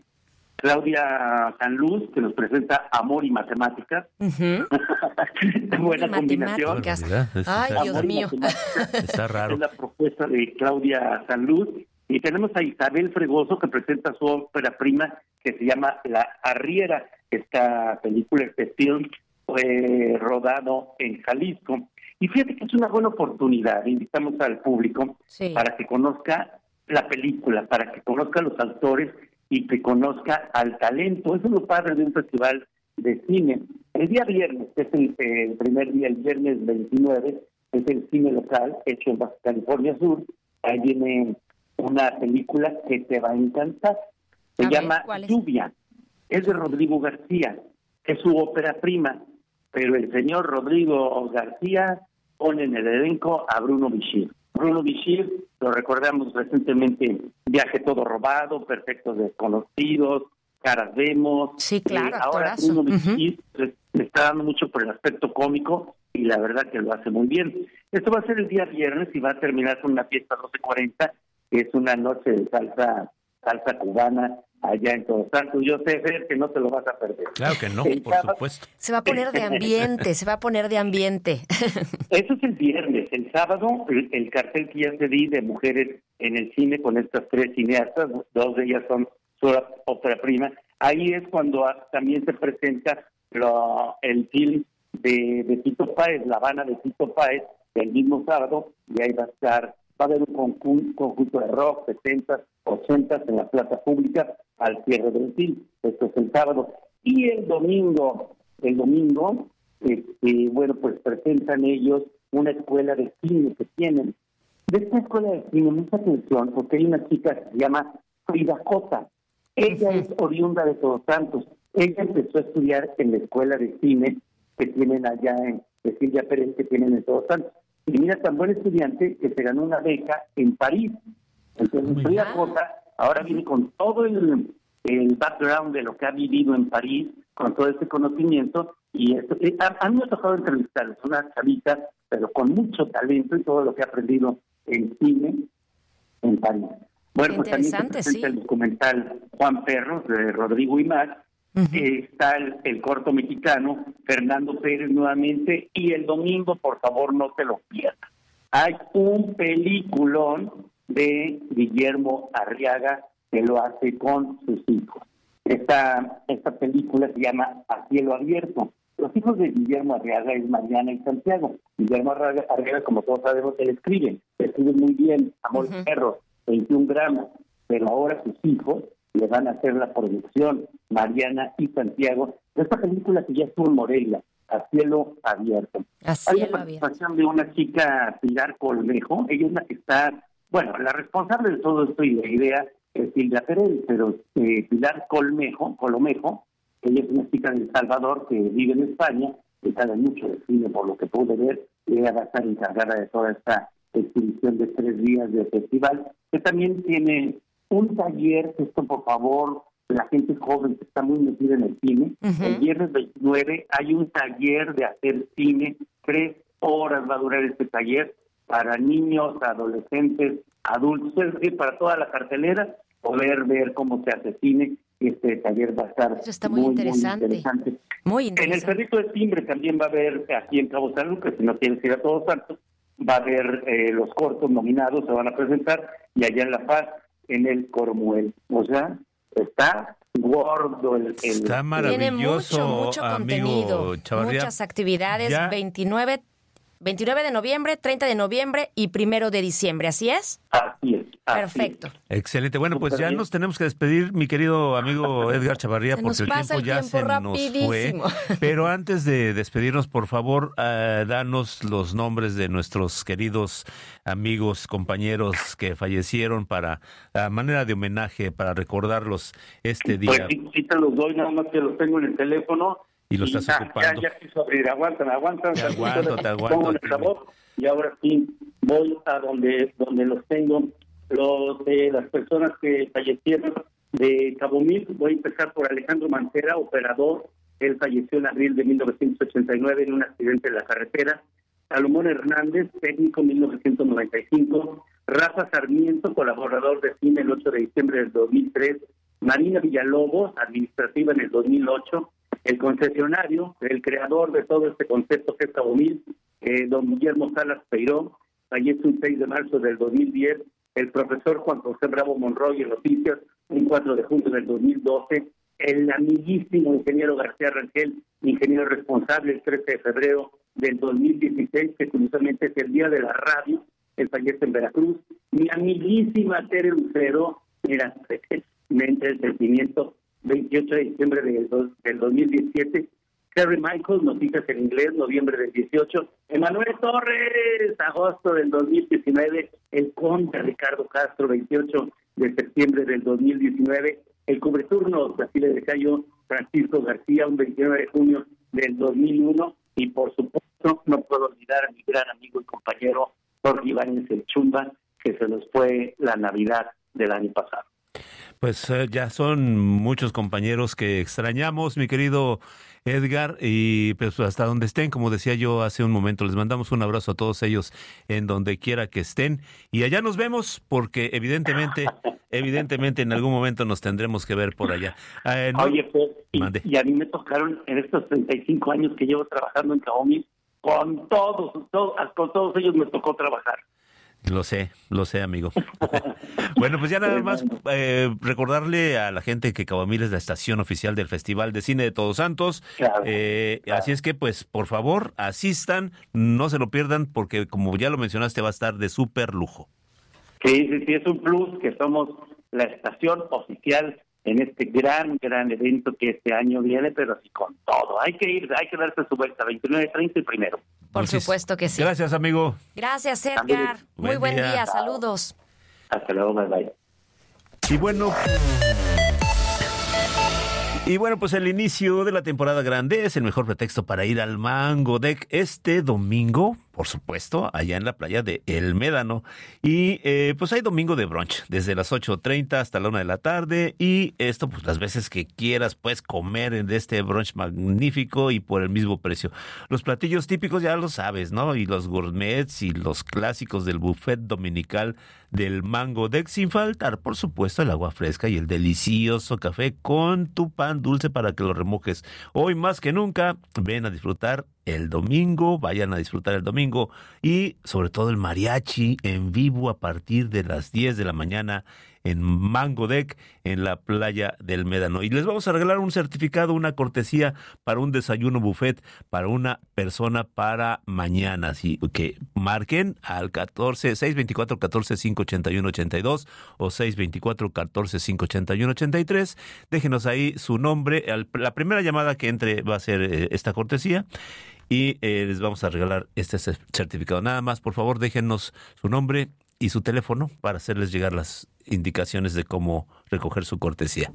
Claudia Sanluz, que nos presenta Amor y Matemáticas. Uh-huh. Buena combinación. Ay, Dios mío. Está raro. Es la propuesta de Claudia Sanluz. Y tenemos a Isabel Fregoso, que presenta su ópera prima, que se llama La Arriera. Esta película, este film, fue rodado en Jalisco. Y fíjate que es una buena oportunidad. Invitamos al público sí. para que conozca la película, para que conozca a los autores y que conozca al talento. Eso es lo padre de un festival de cine. El día viernes, que es el, el primer día, el viernes veintinueve, es el cine local hecho en Baja California Sur. Ahí viene una película que te va a encantar. Se a llama ver, es? Lluvia. Es de Rodrigo García. Es su ópera prima. Pero el señor Rodrigo García pone en el elenco a Bruno Bichir. Bruno Bichir, lo recordamos recientemente, Viaje todo robado, Perfectos desconocidos, Caras vemos. Sí, claro, eh, ahora Bruno Bichir uh-huh. le, le está dando mucho por el aspecto cómico y la verdad que lo hace muy bien. Esto va a ser el día viernes y va a terminar con una fiesta doce cuarenta, que es una noche de salsa salsa cubana allá en Todos Santos. Yo sé, Fer, que no te lo vas a perder. Claro que no, el por sábado, supuesto. Se va a poner de ambiente, se va a poner de ambiente. Eso es el viernes. El sábado, el, el cartel que ya te di de mujeres en el cine con estas tres cineastas, dos de ellas son su ópera prima. Ahí es cuando también se presenta lo, el film de, de Fito Páez, La Habana de Fito Páez, el mismo sábado, y ahí va a estar, va a haber un conjunto, conjunto de rock, setentas, ochentas en la plaza pública al cierre del film. Esto es el sábado. Y el domingo, el domingo, este, bueno, pues presentan ellos una escuela de cine que tienen. De esta escuela de cine, mucha atención, porque hay una chica que se llama Frida Cota. Ella es oriunda de Todos Santos. Ella empezó a estudiar en la escuela de cine que tienen allá en de Silvia Pérez, que tienen en Todos Santos. Y mira, tan buen estudiante que se ganó una beca en París. Entonces, Frida Cota ahora viene con todo el, el background de lo que ha vivido en París, con todo ese conocimiento. Y esto, a, a mí me ha tocado entrevistarles, una chavita, pero con mucho talento y todo lo que ha aprendido en cine en París. Bueno, pues también se presenta sí. el documental Juan Perros, de Rodrigo y Max. Uh-huh. Eh, está el, el corto mexicano, Fernando Pérez nuevamente, y el domingo, por favor, no te lo pierdas. Hay un peliculón de Guillermo Arriaga que lo hace con sus hijos. Esta, esta película se llama A Cielo Abierto. Los hijos de Guillermo Arriaga es Mariana y Santiago. Guillermo Arriaga, Arriaga como todos sabemos, él escribe, escribe muy bien, Amor uh-huh. Perros, veintiún gramos, pero ahora sus hijos le van a hacer la producción, Mariana y Santiago, de esta película que ya estuvo en Morelia, A Cielo Abierto. A Cielo Hay la participación de una chica, Pilar Colmejo. Ella es la que está, bueno, la responsable de todo esto y la idea es Silvia Pérez, pero eh, Pilar Colmejo, Colomejo, ella es una chica de El Salvador que vive en España, que sabe mucho de cine por lo que pude ver, y ella va a estar encargada de toda esta exhibición de tres días de festival, que también tiene un taller, esto por favor, la gente joven que está muy metida en el cine. Uh-huh. El viernes veintinueve hay un taller de hacer cine, tres horas va a durar este taller, para niños, adolescentes, adultos, es decir, para toda la cartelera, poder ver cómo se hace cine. Este taller va a estar Eso está muy, muy, interesante. muy interesante. Muy interesante. En el Cerrito de Timbre también va a haber, aquí en Cabo San Lucas, si no quieres ir a Todos Santos, va a haber eh, los cortos nominados, se van a presentar, y allá en La Paz, en el Cormuel. O sea, está gordo el... el está maravilloso. Tiene mucho, mucho contenido, Chavarría. Muchas actividades, Ya. veintinueve, veintinueve de noviembre, treinta de noviembre y primero de diciembre, ¿así es? Así es. Así Perfecto. Es. Excelente. Bueno, pues ya nos tenemos que despedir, mi querido amigo Edgar Chavarría, se porque el tiempo el ya tiempo se rapidísimo. nos fue. Pero antes de despedirnos, por favor, uh, danos los nombres de nuestros queridos amigos, compañeros que fallecieron para a manera de homenaje, para recordarlos este día. Pues sí, sí te los doy, nada más que los tengo en el teléfono. Y lo estás ya, ocupando. Ya, ya quiso abrir, aguantan, aguantan. Te aguanto, te aguanto. Y ahora sí, voy a donde donde los tengo, los de las personas que fallecieron de Cabo Mil. Voy a empezar por Alejandro Mancera, operador. Él falleció en abril de mil novecientos ochenta y nueve en un accidente en la carretera. Salomón Hernández, técnico, mil novecientos noventa y cinco. Rafa Sarmiento, colaborador de cine, el ocho de diciembre del dos mil tres. Marina Villalobos, administrativa en el dos mil ocho. El concesionario, el creador de todo este concepto que es Cabo Mil, eh, don Guillermo Salas Peirón, fallece un seis de marzo del dos mil diez. El profesor Juan José Bravo Monroy en Noticias, un cuatro de junio del dos mil doce. El amiguísimo ingeniero García Rangel, ingeniero responsable, el trece de febrero del dos mil dieciséis, que curiosamente es el día de la radio. Él fallece en Veracruz. Mi amiguísima Tere Lucero, mira, mente el sentimiento, veintiocho de diciembre del, del dos mil diecisiete. Kerry Michaels, Noticias en Inglés, noviembre del dieciocho. Emanuel Torres, agosto del dos mil diecinueve. El conde Ricardo Castro, veintiocho de septiembre del dos mil diecinueve. El cubreturno, así le decía yo, Francisco García, un veintinueve de junio del dos mil uno. Y por supuesto, no puedo olvidar a mi gran amigo y compañero Jorge Ibáñez el Chumba, que se nos fue la Navidad del año pasado. Pues eh, ya son muchos compañeros que extrañamos, mi querido Edgar, y pues hasta donde estén, como decía yo hace un momento, les mandamos un abrazo a todos ellos en donde quiera que estén, y allá nos vemos, porque evidentemente, evidentemente en algún momento nos tendremos que ver por allá. Eh, ¿no? Oye, pues, y, y a mí me tocaron en estos treinta y cinco años que llevo trabajando en Cabo Mil, con todos, todos, con todos ellos me tocó trabajar. Lo sé, lo sé, amigo. Bueno, pues ya nada más eh, recordarle a la gente que Cabo Mil es la estación oficial del Festival de Cine de Todos Santos. Claro, eh, claro. Así es que, pues, por favor, asistan, no se lo pierdan, porque como ya lo mencionaste, va a estar de súper lujo. Sí, sí, sí, es un plus que somos la estación oficial en este gran, gran evento que este año viene, pero sí con todo. Hay que ir, hay que darse su vuelta, veintinueve, treinta y primero. Por Entonces, supuesto que sí. Gracias, amigo. Gracias, Edgar. También. Muy Buen buen día. día. Saludos. Hasta luego, bye bye. Y bueno... Y bueno, pues el inicio de la temporada grande es el mejor pretexto para ir al Mango Deck este domingo, por supuesto, allá en la playa de El Médano. Y eh, pues hay domingo de brunch, desde las ocho treinta hasta la una de la tarde. Y esto, pues las veces que quieras, puedes comer en este brunch magnífico y por el mismo precio. Los platillos típicos ya lo sabes, ¿no? Y los gourmets y los clásicos del buffet dominical del Mango Deck, sin faltar, por supuesto, el agua fresca y el delicioso café con tu pan dulce para que lo remojes. Hoy más que nunca, ven a disfrutar el domingo, vayan a disfrutar el domingo y sobre todo el mariachi en vivo a partir de las diez de la mañana en Mango Deck, en la playa del Médano. Y les vamos a regalar un certificado, una cortesía para un desayuno buffet para una persona para mañana. Así que marquen al catorce, seis veinticuatro, catorce, cinco ochenta y uno, ochenta y dos o seis veinticuatro, catorce, cinco ochenta y uno, ochenta y tres. Déjenos ahí su nombre. La primera llamada que entre va a ser eh, esta cortesía. Y eh, les vamos a regalar este certificado. Nada más, por favor, déjenos su nombre y su teléfono para hacerles llegar las indicaciones de cómo recoger su cortesía.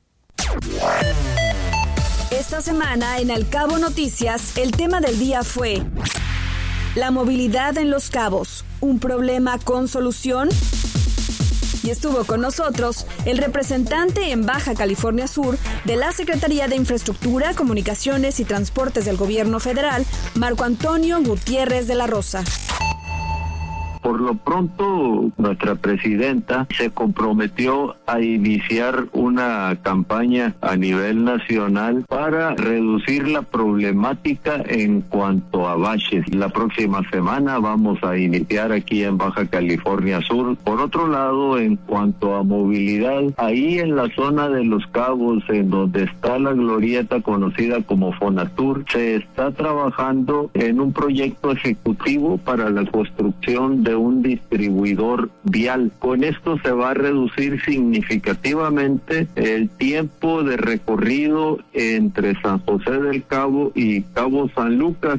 Esta semana en Al Cabo Noticias, el tema del día fue la movilidad en Los Cabos, ¿un problema con solución? Y estuvo con nosotros el representante en Baja California Sur de la Secretaría de Infraestructura, Comunicaciones y Transportes del Gobierno Federal, Marco Antonio Gutiérrez de la Rosa. Por lo pronto, nuestra presidenta se comprometió a iniciar una campaña a nivel nacional para reducir la problemática en cuanto a baches. La próxima semana vamos a iniciar aquí en Baja California Sur. Por otro lado, en cuanto a movilidad, ahí en la zona de Los Cabos, en donde está la glorieta conocida como Fonatur, se está trabajando en un proyecto ejecutivo para la construcción de un distribuidor vial. Con esto se va a reducir significativamente el tiempo de recorrido entre San José del Cabo y Cabo San Lucas.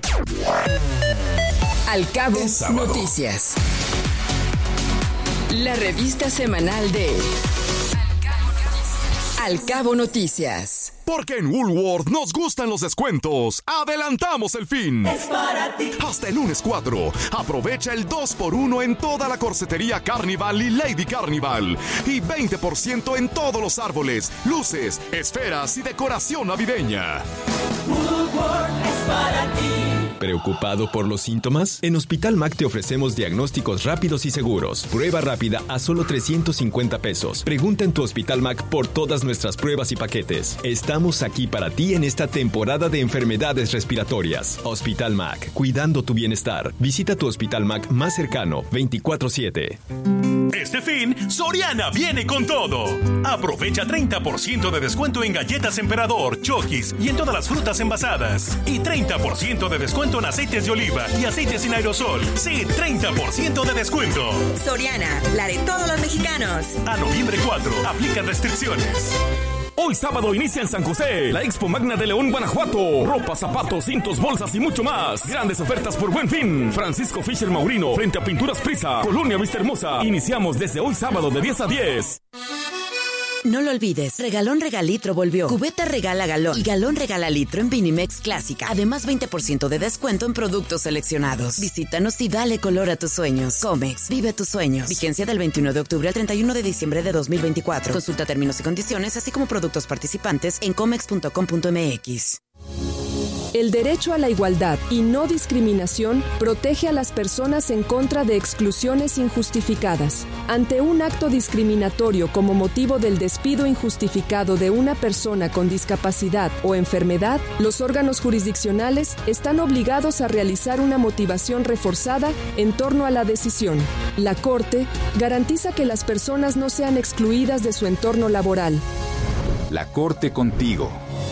Al Cabo Noticias. La revista semanal de Al Cabo Noticias. Porque en Woolworth nos gustan los descuentos. ¡Adelantamos el fin! Es para ti. Hasta el lunes cuatro. Aprovecha el dos por uno en toda la corsetería Carnival y Lady Carnival. Y veinte por ciento en todos los árboles, luces, esferas y decoración navideña. Woolworth es para ti. ¿Preocupado por los síntomas? En Hospital Mac te ofrecemos diagnósticos rápidos y seguros. Prueba rápida a solo trescientos cincuenta pesos. Pregunta en tu Hospital Mac por todas nuestras pruebas y paquetes. Estamos aquí para ti en esta temporada de enfermedades respiratorias. Hospital Mac, cuidando tu bienestar. Visita tu Hospital Mac más cercano veinticuatro siete. Este fin, Soriana viene con todo. Aprovecha treinta por ciento de descuento en galletas Emperador, Chokis y en todas las frutas envasadas. Y treinta por ciento de descuento en aceites de oliva y aceites sin aerosol. Sí, treinta por ciento de descuento. Soriana, la de todos los mexicanos. A noviembre cuatro, aplican restricciones. Hoy sábado inicia en San José la Expo Magna de León, Guanajuato. Ropa, zapatos, cintos, bolsas y mucho más. Grandes ofertas por Buen Fin. Francisco Fisher Maurino, frente a Pinturas Prisa, Colonia Vista Hermosa. Iniciamos desde hoy sábado de diez a diez. No lo olvides, Regalón Regalitro volvió. Cubeta regala galón y galón regala litro en Vinimex Clásica. Además, veinte por ciento de descuento en productos seleccionados. Visítanos y dale color a tus sueños. Comex, vive tus sueños. Vigencia del veintiuno de octubre al treinta y uno de diciembre de dos mil veinticuatro. Consulta términos y condiciones, así como productos participantes en comex punto com punto mx. El derecho a la igualdad y no discriminación protege a las personas en contra de exclusiones injustificadas. Ante un acto discriminatorio como motivo del despido injustificado de una persona con discapacidad o enfermedad, los órganos jurisdiccionales están obligados a realizar una motivación reforzada en torno a la decisión. La Corte garantiza que las personas no sean excluidas de su entorno laboral. La Corte contigo.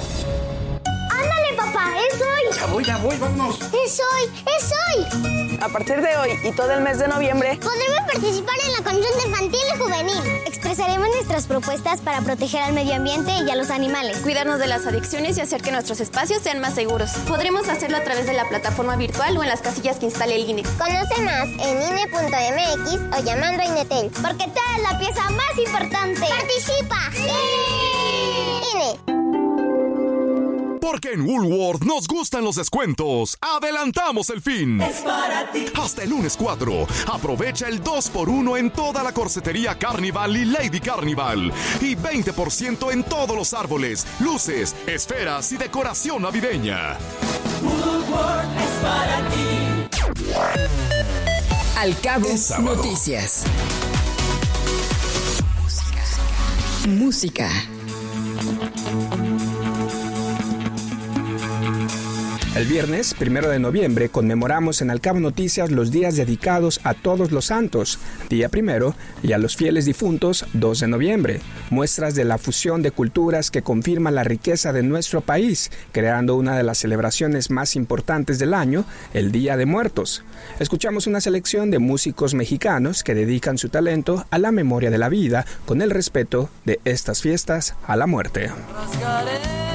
Papá, es hoy. Ya voy, ya voy, vámonos. Es hoy, es hoy. A partir de hoy y todo el mes de noviembre, podremos participar en la consulta infantil y juvenil. Expresaremos nuestras propuestas para proteger al medio ambiente y a los animales. Cuidarnos de las adicciones y hacer que nuestros espacios sean más seguros. Podremos hacerlo a través de la plataforma virtual o en las casillas que instale el I N E. Conoce más en I N E punto M X o llamando a INETEL. Porque tú eres la pieza más importante. ¡Participa! ¡Sí! I N E. Porque en Woolworth nos gustan los descuentos. ¡Adelantamos el fin! Es para ti. Hasta el lunes cuatro. Aprovecha el dos por uno en toda la corsetería Carnival y Lady Carnival. Y veinte por ciento en todos los árboles, luces, esferas y decoración navideña. Woolworth es para ti. Al Cabo Noticias. Música. El viernes, primero de noviembre, conmemoramos en Al Cabo Noticias los días dedicados a todos los santos, día primero, y a los fieles difuntos, dos de noviembre. Muestras de la fusión de culturas que confirman la riqueza de nuestro país, creando una de las celebraciones más importantes del año, el Día de Muertos. Escuchamos una selección de músicos mexicanos que dedican su talento a la memoria de la vida, con el respeto de estas fiestas a la muerte. Rasgaré